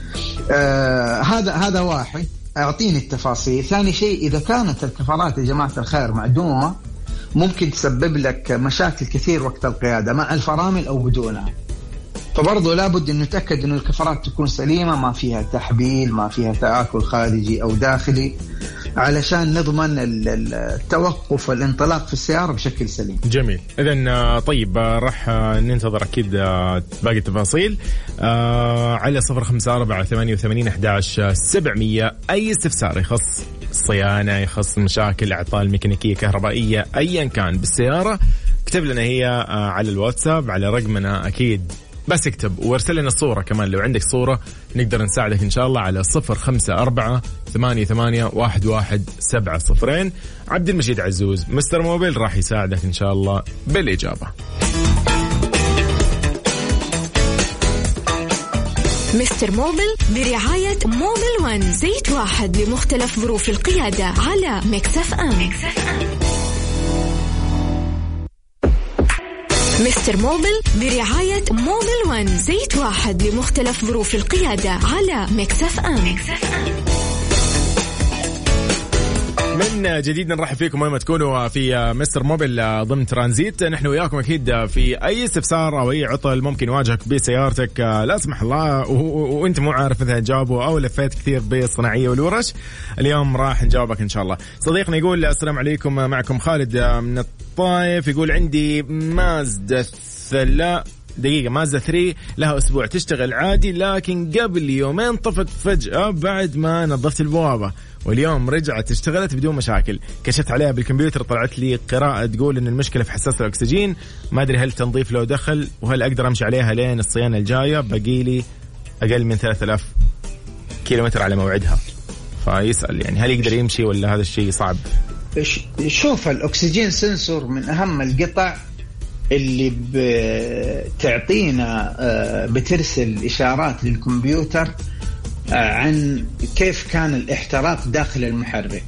آه هذا هذا واحد. أعطيني التفاصيل. ثاني شيء، إذا كانت الكفرات يا جماعة الخير معدومة ممكن تسبب لك مشاكل كثير وقت القيادة مع الفرامل أو بدونها، فبرضه لابد أن نتأكد أن الكفرات تكون سليمة، ما فيها تحبيل، ما فيها تآكل خارجي أو داخلي، علشان نضمن التوقف والانطلاق في السيارة بشكل سليم. جميل. إذن طيب راح ننتظر أكيد باقي التفاصيل على صفر خمسة أربعة ثمانية وثمانين أحد عشر سبعمية. أي استفسار يخص الصيانة، يخص مشاكل أعطال ميكانيكية كهربائية أيا كان بالسيارة، اكتب لنا هي على الواتساب على رقمنا أكيد، بس اكتب وارسل لنا الصورة كمان لو عندك صورة نقدر نساعدك إن شاء الله على صفر خمسة أربعة ثمانية ثمانية واحد واحد سبعة صفرين. عبد المجيد عزوز مستر موبيل راح يساعدك إن شاء الله بالإجابة. مستر موبيل برعاية موبيل ون، زيت واحد لمختلف ظروف القيادة على ميكس اف ام. مستر موبيل برعاية موبيل ون، زيت واحد لمختلف ظروف القيادة على ميكس اف ام. من جديد نرحب فيكم وين ما تكونوا في مستر موبيل ضمن ترانزيت. نحن وياكم أكيد في أي استفسار أو أي عطل ممكن يواجهك بسيارتك لا سمح الله وأنت مو عارف إذا تجاوبه أو لفيت كثير بالصناعية والورش، اليوم راح نجاوبك إن شاء الله. صديقنا يقول السلام عليكم، معكم خالد من الطائف. يقول عندي مازدا ثلا دقيقة مازدا ثري لها أسبوع تشتغل عادي، لكن قبل يومين طفت فجأة بعد ما نظفت البوابة، واليوم رجعت اشتغلت بدون مشاكل. كشفت عليها بالكمبيوتر طلعت لي قراءة تقول إن المشكلة في حساس الأكسجين، ما أدري هل تنظيف لو دخل وهل أقدر أمشي عليها لين الصيانة الجاية، باقي لي أقل من ثلاثة آلاف كيلومتر على موعدها. فيسأل يعني هل يقدر يمشي ولا هذا الشيء صعب؟ شوف، الأكسجين سنسور من أهم القطع اللي بتعطينا بترسل إشارات للكمبيوتر عن كيف كان الاحتراق داخل المحرك.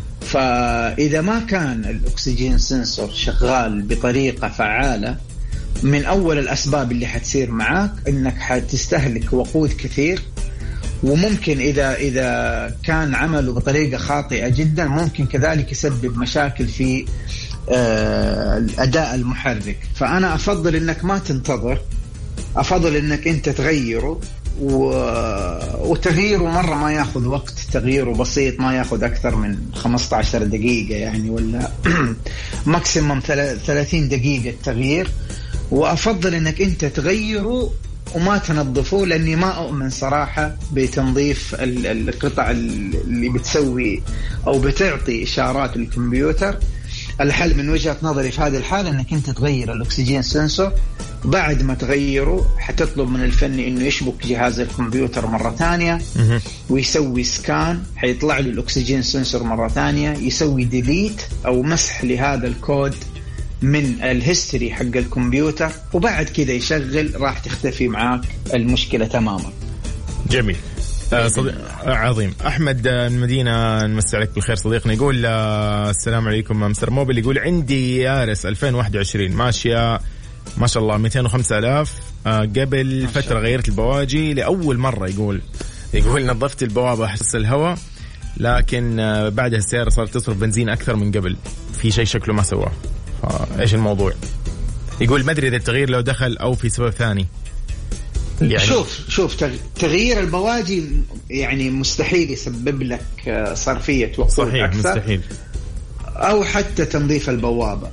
فإذا ما كان الأكسجين سنسور شغال بطريقة فعالة من أول الأسباب اللي حتصير معاك إنك حتستهلك وقود كثير، وممكن إذا إذا كان عمله بطريقة خاطئة جدا ممكن كذلك يسبب مشاكل في أداء المحرك. فأنا أفضل إنك ما تنتظر، أفضل إنك أنت تغيره، وتغييره مرة ما ياخذ وقت، تغييره بسيط ما ياخذ أكثر من خمسة عشر دقيقة يعني، ولا ماكسيمم ثلاثين دقيقة التغيير. وأفضل إنك أنت تغيره وما تنظفه، لأني ما أؤمن صراحة بتنظيف القطع اللي بتسوي أو بتعطي إشارات للكمبيوتر. الحل من وجهة نظري في هذه الحالة أنك أنت تغير الأكسجين سنسور. بعد ما تغيره حتطلب من الفني أنه يشبك جهاز الكمبيوتر مرة ثانية ويسوي سكان، حيطلع له الأكسجين سنسور مرة ثانية، يسوي ديليت أو مسح لهذا الكود من الهيستوري حق الكمبيوتر، وبعد كده يشغل راح تختفي معاك المشكلة تماما. جميل. آه صديق عظيم. أحمد المدينة نمسي عليك بالخير صديقنا، يقول آه السلام عليكم مستر موبل، يقول عندي يارس ألفين وواحد وعشرين ماشية ما شاء الله مئتين وخمسة آلاف. آه قبل فترة غيرت البواجي لأول مرة، يقول يقول نظفت البوابة حس الهواء، لكن آه بعدها السيارة صارت تصرف بنزين أكثر من قبل، في شيء شكله ما سواه. إيش الموضوع؟ يقول ما أدري إذا التغيير لو دخل أو في سبب ثاني. يعني شوف شوف تغيير البواجي يعني مستحيل يسبب لك صرفية وقود أكثر، مستحيل. أو حتى تنظيف البوابة.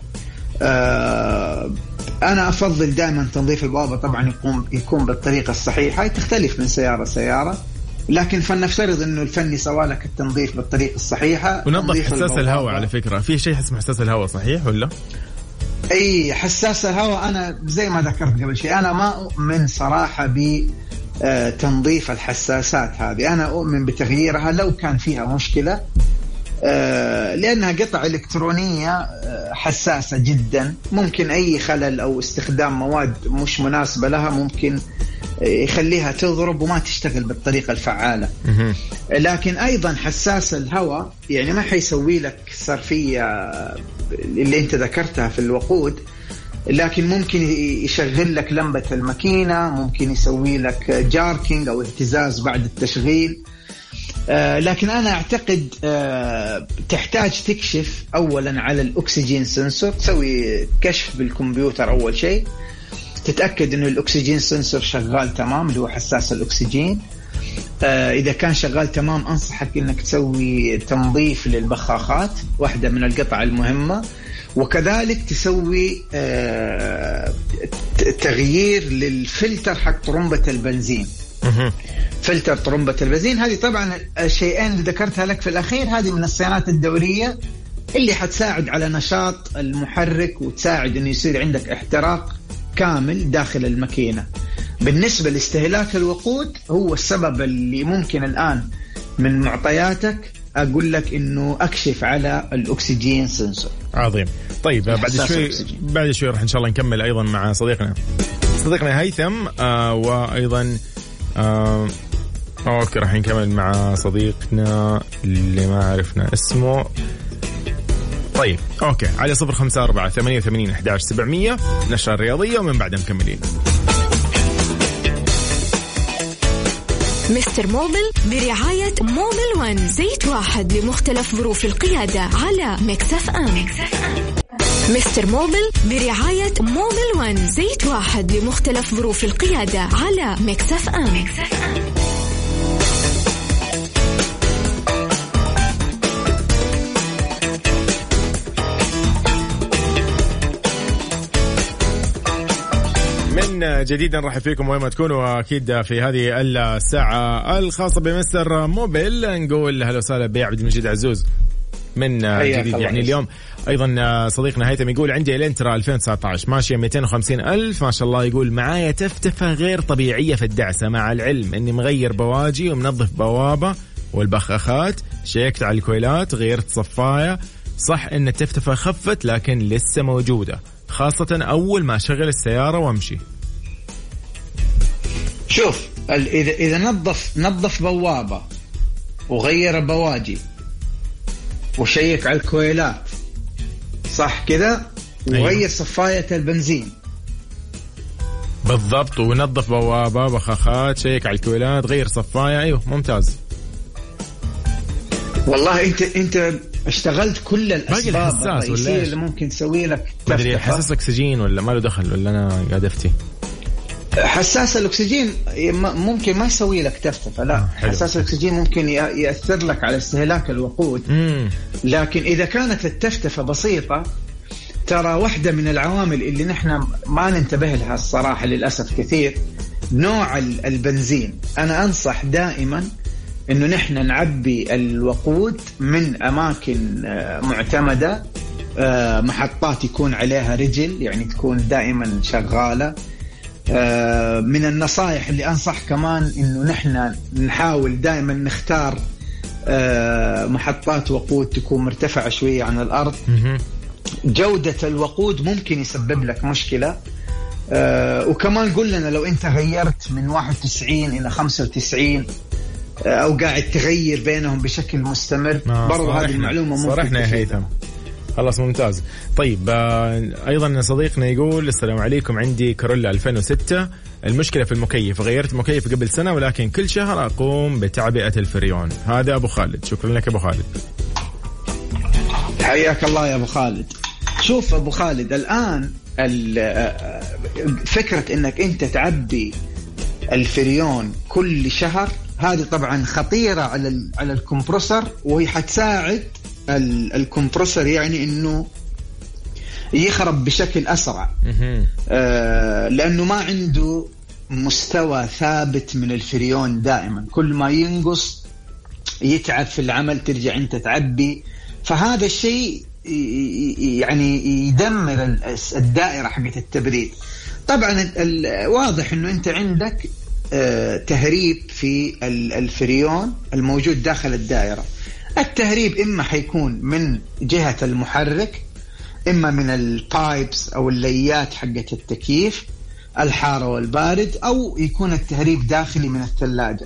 أنا أفضل دائما تنظيف البوابة طبعا يكون يكون بالطريقة الصحيحة، تختلف من سيارة سيارة، لكن فلنفترض إنه الفني سوالك التنظيف بالطريقة الصحيحة. ونظف حساس الهواء على فكرة، في شيء اسمه حساس الهواء صحيح ولا؟ اي حساس الهواء، انا زي ما ذكرت قبل شيء انا ما اؤمن صراحه بتنظيف الحساسات هذه، انا اؤمن بتغييرها لو كان فيها مشكله، لانها قطع الكترونيه حساسه جدا، ممكن اي خلل او استخدام مواد مش مناسبه لها ممكن يخليها تضرب وما تشتغل بالطريقه الفعاله. لكن ايضا حساس الهواء يعني ما حيسوي لك صرفيه اللي انت ذكرتها في الوقود، لكن ممكن يشغل لك لمبة الماكينة، ممكن يسوي لك جاركينج أو اهتزاز بعد التشغيل. آه لكن أنا أعتقد آه تحتاج تكشف أولا على الأكسجين سنسور، تسوي كشف بالكمبيوتر أول شيء، تتأكد أنه الأكسجين سنسور شغال تمام اللي هو حساس الأكسجين. آه إذا كان شغال تمام أنصحك أنك تسوي تنظيف للبخاخات، واحدة من القطع المهمة، وكذلك تسوي آه تغيير للفلتر حق طرمبة البنزين. فلتر طرمبة البنزين هذه طبعا الشيئين اللي ذكرتها لك في الأخير هذه من الصيانات الدورية اللي حتساعد على نشاط المحرك وتساعد أنه يصير عندك احتراق كامل داخل الماكينة. بالنسبة لاستهلاك الوقود هو السبب اللي ممكن الآن من معطياتك أقول لك إنه أكشف على الأكسجين سنسور. عظيم. طيب بعد شوي بعد شوي راح إن شاء الله نكمل أيضا مع صديقنا صديقنا هيثم آه وأيضا آه أوكي راح نكمل مع صديقنا اللي ما عرفنا اسمه. طيب أوكي على صفر خمسة أربعة ثمانية وثمانين أحد عشر سبعمية نشرة رياضية ومن بعدها مكملين. مستر موبل برعاية موبل ون، زيت واحد لمختلف ظروف القيادة على ميكس اف ام. مستر موبل برعاية موبل ون، زيت واحد لمختلف ظروف القيادة على ميكس اف ام. من جديد نرحب فيكم وين ما تكونوا، أكيد في هذه الساعة الخاصة بمستر موبل نقول هلا وسهلا بعبد المجيد عزوز من جديد. يعني اليوم أيضا صديقنا هيثم يقول عندي الانترا ألفين وتسعة عشر ماشية مئتين وخمسين ألف ما شاء الله، يقول معايا تفتفة غير طبيعية في الدعسة، مع العلم أني مغير بواجي ومنظف بوابة والبخاخات، شيكت على الكويلات، غيرت صفاية، صح أن التفتفة خفت لكن لسه موجودة، خاصة أول ما شغل السيارة وامشي. شوف إذا إذا نظف نظف بوابة وغير بواجي وشيك على الكويلات صح كده، وغير صفاية البنزين بالضبط. ونظف بوابة، بخاخات، شيك على الكويلات، غير صفاية. أيوه ممتاز. والله انت انت اشتغلت كل الاسباب الرئيسيه اللي ممكن تسوي لك. بدري حساس اكسجين ولا ما له دخل ولا انا قاعد افتي؟ حساس الاكسجين ممكن ما يسوي لك تفتفه، لا. آه حساس الاكسجين ممكن ياثر لك على استهلاك الوقود. مم. لكن اذا كانت التفتفه بسيطه، ترى واحده من العوامل اللي نحن ما ننتبه لها الصراحه للاسف كثير، نوع البنزين. انا انصح دائما إنه نحن نعبي الوقود من أماكن معتمدة، محطات يكون عليها رجل، يعني تكون دائما شغالة. من النصائح اللي أنصح كمان إنه نحن نحاول دائما نختار محطات وقود تكون مرتفعة شوية عن الأرض. جودة الوقود ممكن يسبب لك مشكلة. وكمان قل لنا لو أنت غيرت من واحد وتسعين إلى خمسة وتسعين أو قاعد تغير بينهم بشكل مستمر، برضو هذه المعلومة ممكن صرحنا يا هيثم. خلاص ممتاز. طيب آه أيضا صديقنا يقول السلام عليكم، عندي كورولا ألفين وستة، المشكلة في المكيف، غيرت المكيف قبل سنة ولكن كل شهر أقوم بتعبئة الفريون. هذا أبو خالد. شكرا لك أبو خالد. حياك الله يا أبو خالد. شوف أبو خالد، الآن فكرة أنك أنت تعبي الفريون كل شهر هذه طبعا خطيرة على على الكمبروسر، وهي حتساعد الكمبروسر يعني انه يخرب بشكل اسرع. آه لانه ما عنده مستوى ثابت من الفريون، دائما كل ما ينقص يتعب في العمل، ترجع انت تعبي، فهذا الشيء يعني يدمر الدائرة حقت التبريد. طبعا واضح انه انت عندك تهريب في الفريون الموجود داخل الدائرة. التهريب إما حيكون من جهة المحرك، إما من البايبس أو الليات حقت التكييف الحارة والبارد، أو يكون التهريب داخلي من الثلاجة.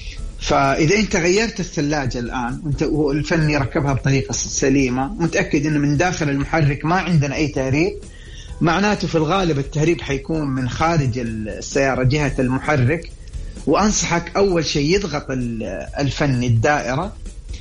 فإذا أنت غيرت الثلاجة الآن وأنت والفني ركبها بطريقة سليمة، متأكد أنه من داخل المحرك ما عندنا أي تهريب، معناته في الغالب التهريب حيكون من خارج السيارة جهة المحرك. وأنصحك أول شيء يضغط الفني الدائرة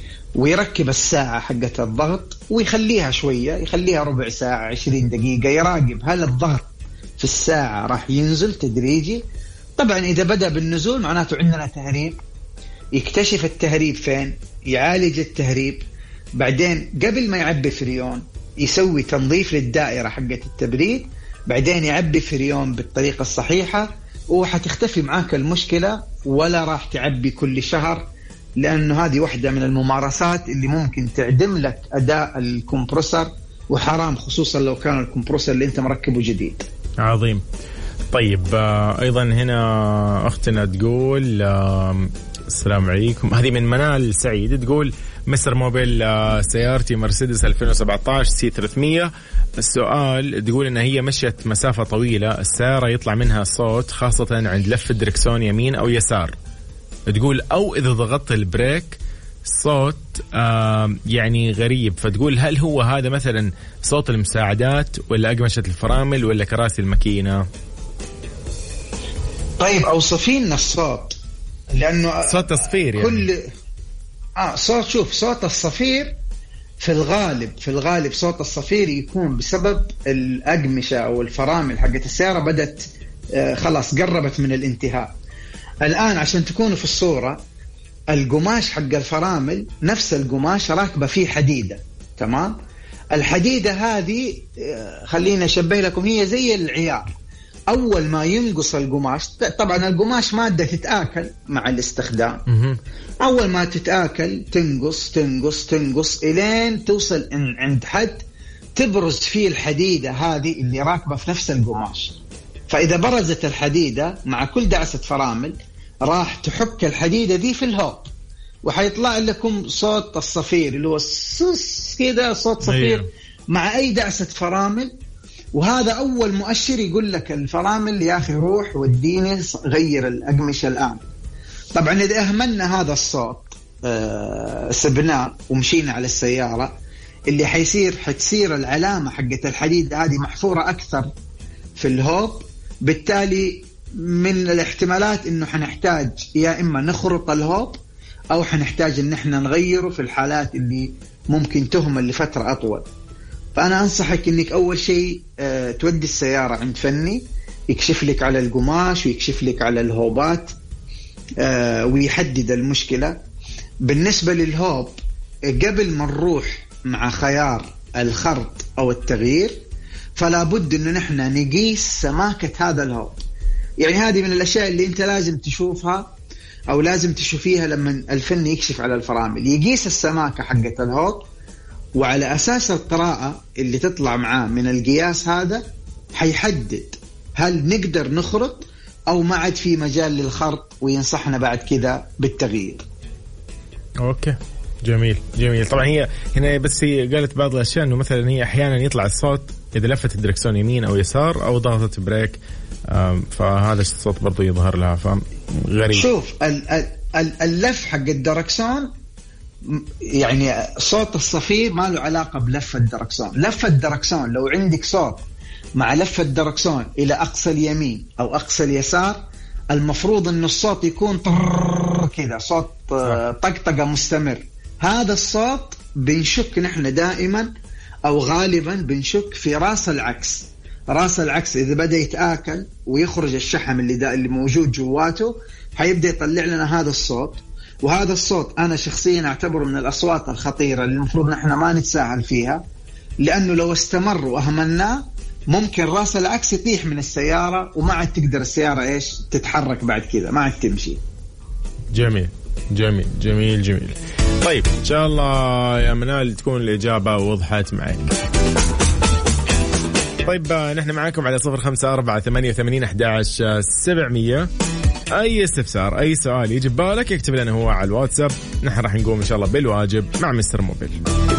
ويركب الساعة حقت الضغط ويخليها شوية، يخليها ربع ساعة عشرين دقيقة، يراقب هل الضغط في الساعة راح ينزل تدريجي. طبعا إذا بدأ بالنزول معناته عندنا تهريب. يكتشف التهريب فين، يعالج التهريب، بعدين قبل ما يعبي فريون يسوي تنظيف للدائرة حقت التبريد، بعدين يعبي فريون بالطريقة الصحيحة، وحتختفي معاك المشكلة ولا راح تعبي كل شهر، لأنه هذه واحدة من الممارسات اللي ممكن تعدم لك أداء الكمبروسر، وحرام خصوصا لو كان الكمبروسر اللي انت مركبه جديد. عظيم. طيب أيضا هنا أختنا تقول السلام عليكم، هذه من منال سعيد، تقول مستر موبيل سيارتي مرسيدس ألفين وسبعة عشر سي ثلاثمية. السؤال تقول إن هي مشيت مسافة طويلة، السيارة يطلع منها صوت خاصة عند لف الدركسون يمين أو يسار، تقول أو إذا ضغطت البريك صوت آه يعني غريب، فتقول هل هو هذا مثلا صوت المساعدات ولا أقمشة الفرامل ولا كراسي الماكينة؟ طيب أوصفي لنا الصوت، لأنه صوت تصفير يعني. كل آه صوت شوف صوت الصفير في الغالب في الغالب صوت الصفير يكون بسبب الأقمشة أو الفرامل حقت السيارة بدت آه خلاص قربت من الانتهاء. الآن عشان تكونوا في الصورة، القماش حق الفرامل نفس القماش راكبة فيه حديدة، تمام؟ الحديدة هذه خلينا أشبه لكم هي زي العيار، أول ما ينقص القماش، طبعا القماش مادة تتآكل مع الاستخدام، أول ما تتآكل تنقص تنقص تنقص إلين توصل عند حد تبرز فيه الحديدة هذه اللي راكبة في نفس القماش. فإذا برزت الحديدة مع كل دعسة فرامل راح تحك الحديدة دي في الهوب، وحيطلع لكم صوت الصفير اللي هو سوس كده، صوت صفير مع أي دعسة فرامل. وهذا أول مؤشر يقول لك الفرامل يا أخي روح وديني غير الأقمشة الآن. طبعا إذا أهملنا هذا الصوت آه سبناه ومشينا على السيارة، اللي حيصير حتصير العلامة حقت الحديد هذه محفورة أكثر في الهوب، بالتالي من الاحتمالات انه حنحتاج يا اما نخرط الهوب او حنحتاج ان احنا نغيره في الحالات اللي ممكن تهمل لفترة اطول. فانا انصحك انك اول شيء اه تودي السيارة عند فني يكشف لك على القماش ويكشف لك على الهوبات اه ويحدد المشكلة. بالنسبة للهوب قبل ما نروح مع خيار الخرط او التغيير فلا بد انه نحن نقيس سماكة هذا الهوب. يعني هذه من الاشياء اللي انت لازم تشوفها او لازم تشوفيها لما الفني يكشف على الفرامل، يقيس السماكة حقة الهوب، وعلى اساس القراءة اللي تطلع معاه من القياس هذا حيحدد هل نقدر نخرط او ما عاد في مجال للخرط، وينصحنا بعد كذا بالتغيير. اوكي جميل جميل. طبعا هي هنا بس هي قالت بعض الاشياء انه مثلا هي احيانا يطلع الصوت اذا لفت الدركسون يمين او يسار او ضغطت بريك، فهذا الصوت برضو يظهر لها. فغريب. شوف اللف حق الدركسون يعني صوت الصفير ما له علاقة بلف الدركسون. لف الدركسون لو عندك صوت مع لف الدركسون إلى أقصى اليمين أو أقصى اليسار المفروض أن الصوت يكون طررر كذا، صوت طقطقة مستمر. هذا الصوت بنشك نحن دائما أو غالبا بنشك في راس العكس. راس العكس إذا بدأ يتآكل ويخرج الشحم اللي, دا اللي موجود جواته حيبدأ يطلع لنا هذا الصوت. وهذا الصوت أنا شخصيا أعتبره من الأصوات الخطيرة اللي المفروض نحن ما نتساهل فيها، لأنه لو استمر وأهملناه ممكن راس العكس يطيح من السيارة وما عاد تقدر السيارة إيش تتحرك بعد كذا، ما عاد تمشي. جميل جميل جميل جميل. طيب إن شاء الله يا منال تكون الإجابة وضحت معك. طيب نحن معاكم على صفر خمسة أربعة ثمانية ثمانين أحد عشر سبعمية. أي استفسار أي سؤال يجي بالك يكتب لنا هو على الواتساب، نحن راح نقوم إن شاء الله بالواجب مع مستر موبيل.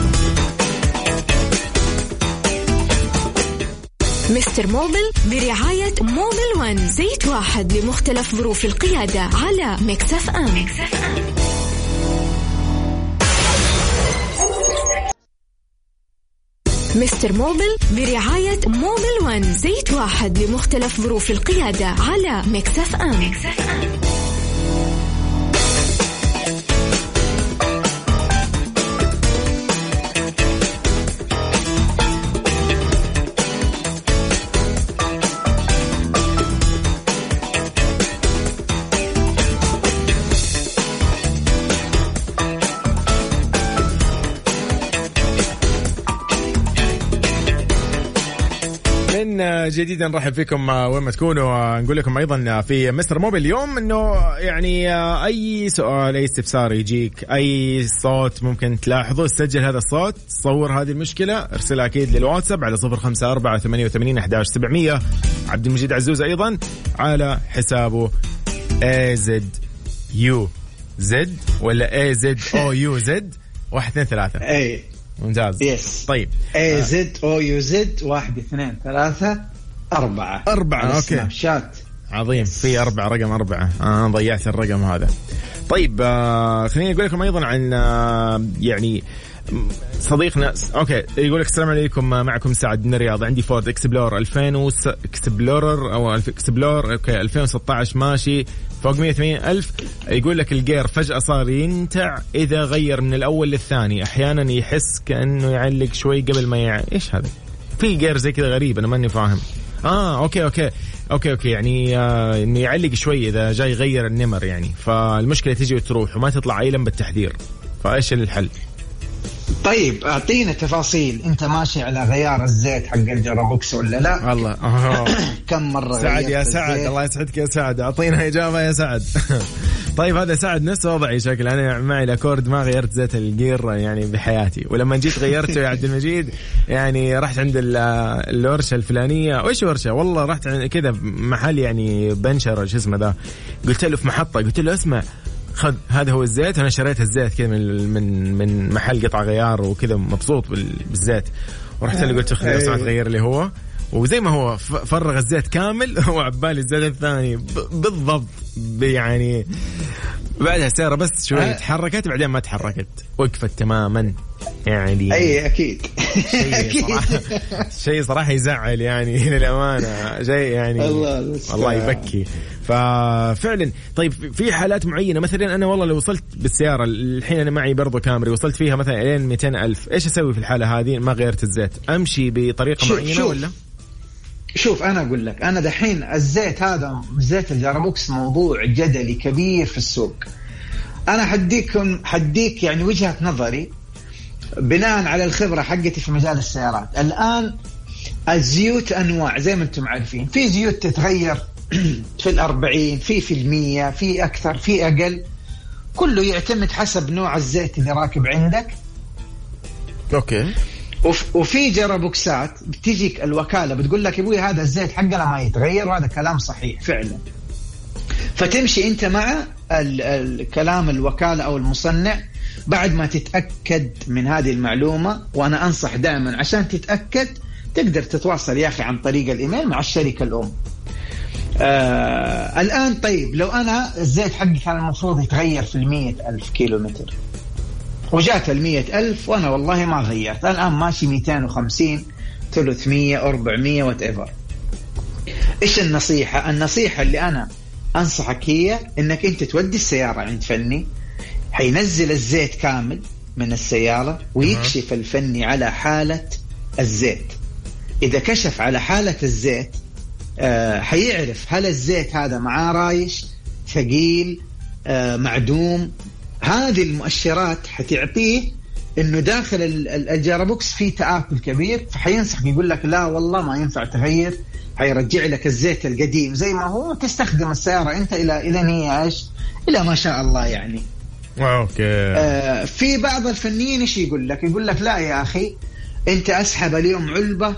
مستر موبيل برعاية موبيل ون، زيت واحد لمختلف ظروف القيادة على ميكس اف ام. مستر موبيل برعاية موبيل ون، زيت واحد لمختلف ظروف القيادة على ميكس اف ام. جديدا نرحب فيكم وين ما تكونوا. نقول لكم ايضا في مستر موبيل اليوم انه يعني اي سؤال اي استفسار يجيك اي صوت ممكن تلاحظه سجل هذا الصوت، صور هذه المشكله، ارسلها اكيد للواتساب على صفر خمسة أربعة ثمانية وثمانين أحد عشر سبعمية. عبد المجيد عزوز ايضا على حسابه إيه زد يو زد ولا إيه زد أو يو زد واحد اثنين ثلاثة. اي ممتاز. يس. طيب اي زد او يو زد واحد اثنين ثلاثة أربعة. أربعة أوكي. شات عظيم. في أربعة رقم أربعة. آه ضيعت الرقم هذا. طيب آه خليني أقول لكم أيضا عن آه يعني صديقنا. أوكي يقول لك السلام عليكم، معكم سعد من الرياض، عندي فورد إكسبلور ألفين وس... إكسبلورر أو إكسبلور أوكي ألفين وستة عشر ماشي فوق مية وثمانين ألف. يقول لك الجير فجأة صار ينتع إذا غير من الأول للثاني، أحيانا يحس كأنه يعلق شوي قبل ما يع... إيش هذا؟ في جير زي كذا غريب أنا ماني فاهم. آه أوكي أوكي أوكي أوكي يعني آه إنه يعلق شوي إذا جاي يغير النمر يعني، فالمشكلة تيجي وتروح وما تطلع أي لمبة تحذير، فإيش الحل؟ طيب اعطينا تفاصيل، انت ماشي على غيار الزيت حق الجرابوكس ولا لا؟ الله أوه. كم مرة سعد يا سعد الزيت؟ الله يسعدك يا سعد، اعطينا اجابة يا سعد. طيب هذا سعد نفس وضعي شكل، انا معي الاكورد ما غيرت زيت الجير يعني بحياتي، ولما جيت غيرته يا عبد المجيد يعني رحت عند الورشة الفلانية. وإيش ورشة؟ والله رحت عند كذا محل يعني بنشر شو اسمه ذا، قلت له في محطة، قلت له اسمع خذ هذا هو الزيت، أنا شريت الزيت كذا من من من محل قطع غيار وكذا مبسوط بالزيت، ورحت له قلت خذ اسمع تغير لي هو، وزي ما هو فرغ الزيت كامل وعبالي الزيت الثاني بالضبط يعني. بعدها السيارة بس شوي تحركت بعدين ما تحركت، وقفت تماما يعني اي اكيد شيء صراحه شيء صراحه يزعل يعني للامانه شيء يعني الله, الله يبكي. ففعلا طيب في حالات معينه مثلا انا والله لو وصلت بالسياره الحين انا معي برضو كامري وصلت فيها مثلا الين مئتين ألف ايش اسوي في الحاله هذه ما غيرت الزيت امشي بطريقه شوف معينه شوف ولا شوف انا اقول لك انا دحين الزيت هذا زيت الجاربوكس موضوع جدلي كبير في السوق. انا حديكم حديك يعني وجهة نظري بناء على الخبرة حقتي في مجال السيارات. الآن الزيوت أنواع زي ما أنتم عارفين في زيوت تتغير في الأربعين في في المية في أكثر في أقل كله يعتمد حسب نوع الزيت اللي راكب عندك. أوكي. وفي جاربوكسات بتجيك الوكالة بتقول لك يبوي هذا الزيت حقنا ما يتغير وهذا كلام صحيح فعلا. فتمشي أنت مع الكلام الوكالة أو المصنع بعد ما تتأكد من هذه المعلومة. وأنا أنصح دائما عشان تتأكد تقدر تتواصل يا أخي عن طريق الإيميل مع الشركة الأم. آه الآن طيب لو أنا الزيت حقي كان المفروض يتغير في المية ألف كيلو متر وجات المية ألف وأنا والله ما غيرت الآن ماشي مئتين وخمسين ثلاثمية أربعمية واتيفر. إيش النصيحة؟ النصيحة اللي أنا أنصحك هي إنك أنت تودي السيارة عند فني حينزل الزيت كامل من السيارة ويكشف الفني على حالة الزيت. إذا كشف على حالة الزيت آه حيعرف هل الزيت هذا معاه رايش ثقيل آه معدوم. هذه المؤشرات حتعطيه إنه داخل الجاربوكس فيه تآكل كبير فحينصح يقول لك لا والله ما ينفع تغير حيرجع لك الزيت القديم زي ما هو تستخدم السيارة أنت إلى إلى نهاية إيش إلى ما شاء الله يعني. أوكي. آه في بعض الفنيين إيش يقول لك يقول لك لا يا أخي أنت أسحب اليوم علبة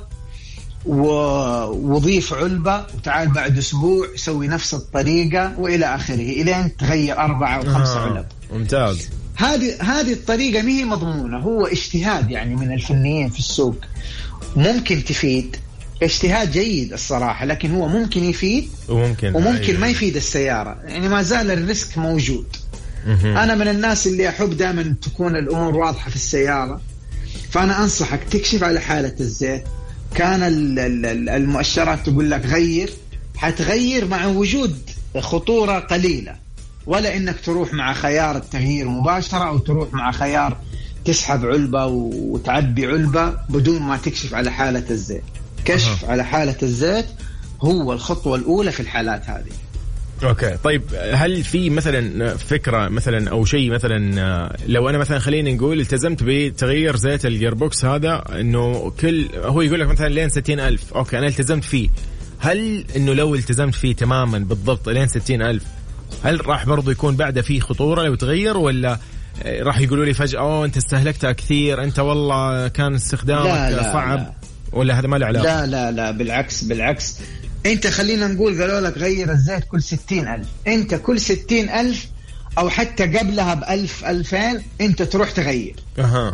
وضيف علبة وتعال بعد أسبوع سوي نفس الطريقة وإلى آخره إلين تغير أربعة أو خمسة آه. علب. ممتاز. هذه هذه الطريقة ما هي مضمونة هو اجتهاد يعني من الفنيين في السوق ممكن تفيد اجتهاد جيد الصراحة لكن هو ممكن يفيد وممكن وممكن أيوة. ما يفيد السيارة يعني ما زال الريسك موجود. أنا من الناس اللي أحب دائما تكون الأمور واضحة في السيارة فأنا أنصحك تكشف على حالة الزيت كان المؤشرات تقول لك غير حتغير مع وجود خطورة قليلة ولا إنك تروح مع خيار التغيير مباشرة أو تروح مع خيار تسحب علبة وتعبي علبة بدون ما تكشف على حالة الزيت. كشف أه. على حالة الزيت هو الخطوة الأولى في الحالات هذه. اوكي طيب هل في مثلا فكره مثلا او شيء مثلا لو انا مثلا خلينا نقول التزمت بتغيير زيت الجيربوكس هذا انه كل هو يقول لك مثلا لين ستين ألف اوكي انا التزمت فيه هل انه لو التزمت فيه تماما بالضبط لين ستين ألف هل راح برضو يكون بعد فيه خطوره لو تغير ولا راح يقولوا لي فجاه اوه انت استهلكتها كثير انت والله كان استخدامك لا لا صعب لا. ولا هذا ما له علاقه؟ لا لا لا بالعكس بالعكس انت خلينا نقول قالوا لك غير الزيت كل ستين ألف انت كل ستين ألف او حتى قبلها بألف ألفين انت تروح تغير. أها.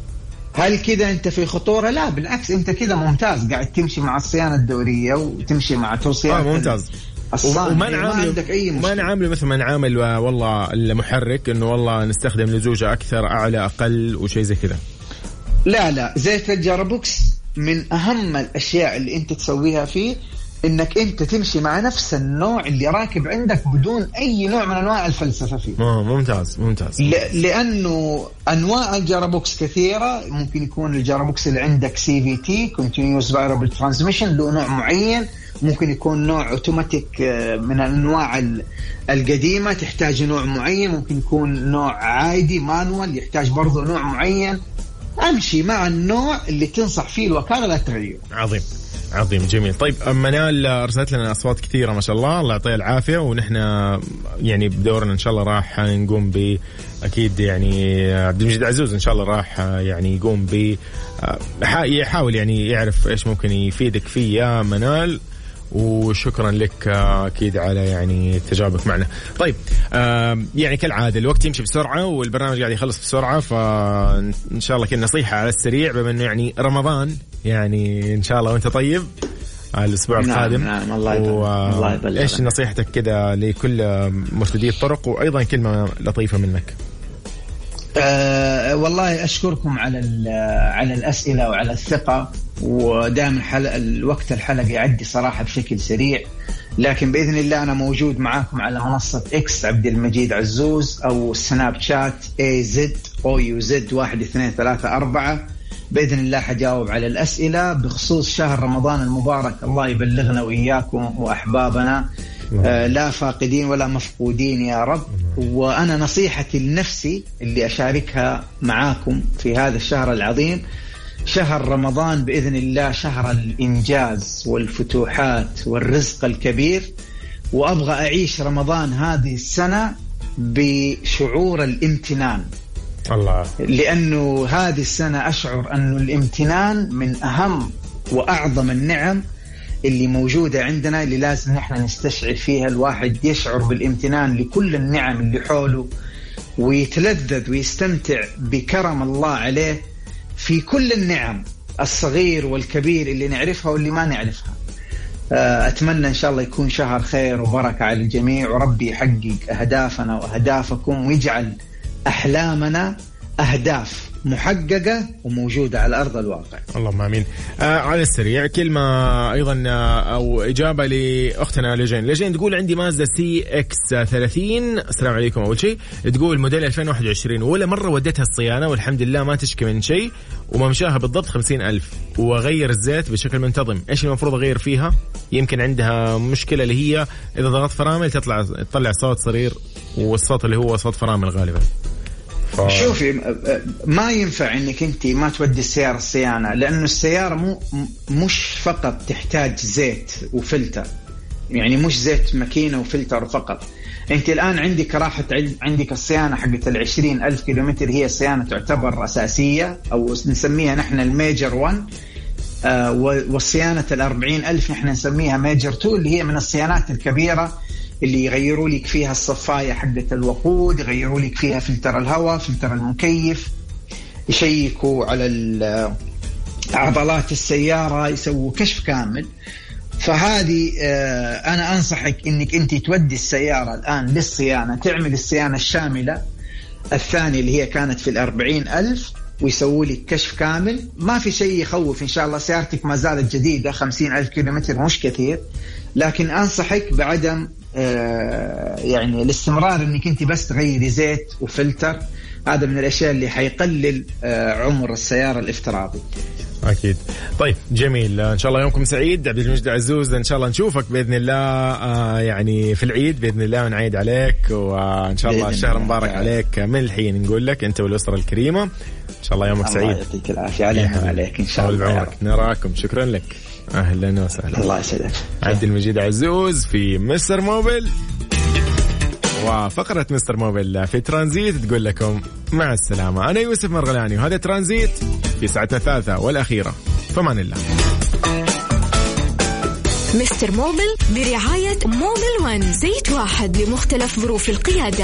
هل كده انت في خطورة؟ لا بالعكس انت كده ممتاز قاعد تمشي مع الصيانة الدورية وتمشي مع توصيات آه ممتاز. وما نعامله ما نعامله مثل ما نعامل والله المحرك انه والله نستخدم لزوجة اكثر اعلى اقل وشيء زي كذا. لا لا زيت الجاربوكس من اهم الاشياء اللي انت تسويها فيه انك انت تمشي مع نفس النوع اللي راكب عندك بدون اي نوع من انواع الفلسفه فيه. اه ممتاز ممتاز. ل- لانه انواع الجاربوكس كثيره ممكن يكون الجاربوكس اللي عندك سي في تي continuous variable transmission له نوع معين ممكن يكون نوع اوتوماتيك من الانواع القديمه تحتاج نوع معين ممكن يكون نوع عادي مانوال يحتاج برضه نوع معين. امشي مع النوع اللي تنصح فيه الوكاله لا تغير. عظيم عظيم جميل. طيب منال ارسلت لنا اصوات كثيره ما شاء الله الله يعطيها العافيه ونحن يعني بدورنا ان شاء الله راح نقوم ب اكيد يعني عبد المجيد عزوز ان شاء الله راح يعني يقوم ب يحاول يعني يعرف ايش ممكن يفيدك فيه يا منال وشكرا لك اكيد على يعني تجاوبك معنا. طيب يعني كالعاده الوقت يمشي بسرعه والبرنامج قاعد يخلص بسرعه فان شاء الله كل نصيحه على السريع بما انه يعني رمضان يعني ان شاء الله وانت طيب الاسبوع نعم القادم. نعم الله يبارك و... الله يبارك. ايش نصيحتك كده لكل مرتدي الطرق وايضا كلمه لطيفه منك؟ أه والله أشكركم على على الأسئلة وعلى الثقة، ودائما حلقة الوقت الحلقة يعدي صراحة بشكل سريع، لكن بإذن الله أنا موجود معاكم على منصة إكس عبد المجيد عزوز أو سناب شات إيه زد أو يو زد واحد اثنين ثلاثة أربعة. بإذن الله حجاوب على الأسئلة بخصوص شهر رمضان المبارك. الله يبلغنا وإياكم وأحبابنا آه لا فاقدين ولا مفقودين يا رب. وأنا نصيحتي لنفسي اللي أشاركها معاكم في هذا الشهر العظيم، شهر رمضان بإذن الله شهر الإنجاز والفتوحات والرزق الكبير، وأبغى أعيش رمضان هذه السنة بشعور الامتنان. الله. لأنه هذه السنة أشعر أنه الامتنان من أهم وأعظم النعم اللي موجودة عندنا، اللي لازم نحن نستشعر فيها. الواحد يشعر بالامتنان لكل النعم اللي حوله، ويتلذذ ويستمتع بكرم الله عليه في كل النعم الصغير والكبير اللي نعرفها واللي ما نعرفها. أتمنى إن شاء الله يكون شهر خير وبركة على الجميع، وربي يحقق أهدافنا وأهدافكم، ويجعل أحلامنا أهداف محققة وموجودة على أرض الواقع. اللهم آمين. آه على السريع كلمة أيضا آه أو إجابة لأختنا لجين. لجين تقول عندي مازدا سي إكس ثلاثين. السلام عليكم. أول شيء تقول موديل ألفين وواحد وعشرين، ولا مرة وديتها الصيانة والحمد لله ما تشكي من شيء، وممشاها بالضبط خمسين ألف، وغير الزيت بشكل منتظم. إيش المفروض أغير فيها؟ يمكن عندها مشكلة اللي هي إذا ضغطت فرامل تطلع تطلع صوت صرير، والصوت اللي هو صوت فرامل غالبا. ف... شوفي ما ينفع انك انت ما تودي السيارة الصيانة، لانه السيارة مو مش فقط تحتاج زيت وفلتر، يعني مش زيت ماكينة وفلتر فقط. انت الان عندك راحة عندك الصيانة حقت العشرين ألف كيلومتر، هي صيانة تعتبر أساسية أو نسميها نحن الميجر وان، آه والصيانة الأربعين ألف نحن نسميها ميجر تو، اللي هي من الصيانات الكبيرة اللي يغيروا لك فيها الصفاية حقة الوقود، يغيروا لك فيها فلتر الهواء، فلتر المكيف، يشيكوا على عضلات السيارة، يسووا كشف كامل. فهذه آه أنا أنصحك إنك أنت تودي السيارة الآن للصيانة، تعمل الصيانة الشاملة الثانية اللي هي كانت في الأربعين ألف، ويسووا لك كشف كامل. ما في شيء يخوف إن شاء الله، سيارتك ما زالت جديدة، خمسين ألف كيلومتر مش كثير، لكن أنصحك بعدم آه يعني الاستمرار انك انت بس تغيري زيت وفلتر. هذا من الاشياء اللي حيقلل آه عمر السيارة الافتراضي. اكيد. طيب جميل، ان شاء الله يومكم سعيد. عبد المجيد عزوز ان شاء الله نشوفك باذن الله آه يعني في العيد باذن الله، ونعيد عليك، وان شاء الله الشهر مبارك عليك من الحين نقول لك انت والاسره الكريمه. ان شاء الله يومك سعيد. الله يعطيك العافيه علينا وعليك ان شاء الله. نراكم. شكرا لك. أهلا وسهلا. الله يسعدك. عبد المجيد عزوز في مستر موبيل، وفقرة مستر موبيل في ترانزيت تقول لكم مع السلامة. أنا يوسف مرغلاني، وهذا ترانزيت في ساعتنا الثالثة والأخيرة. فمان الله. مستر موبيل برعاية موبيل ون، زيت واحد لمختلف ظروف القيادة.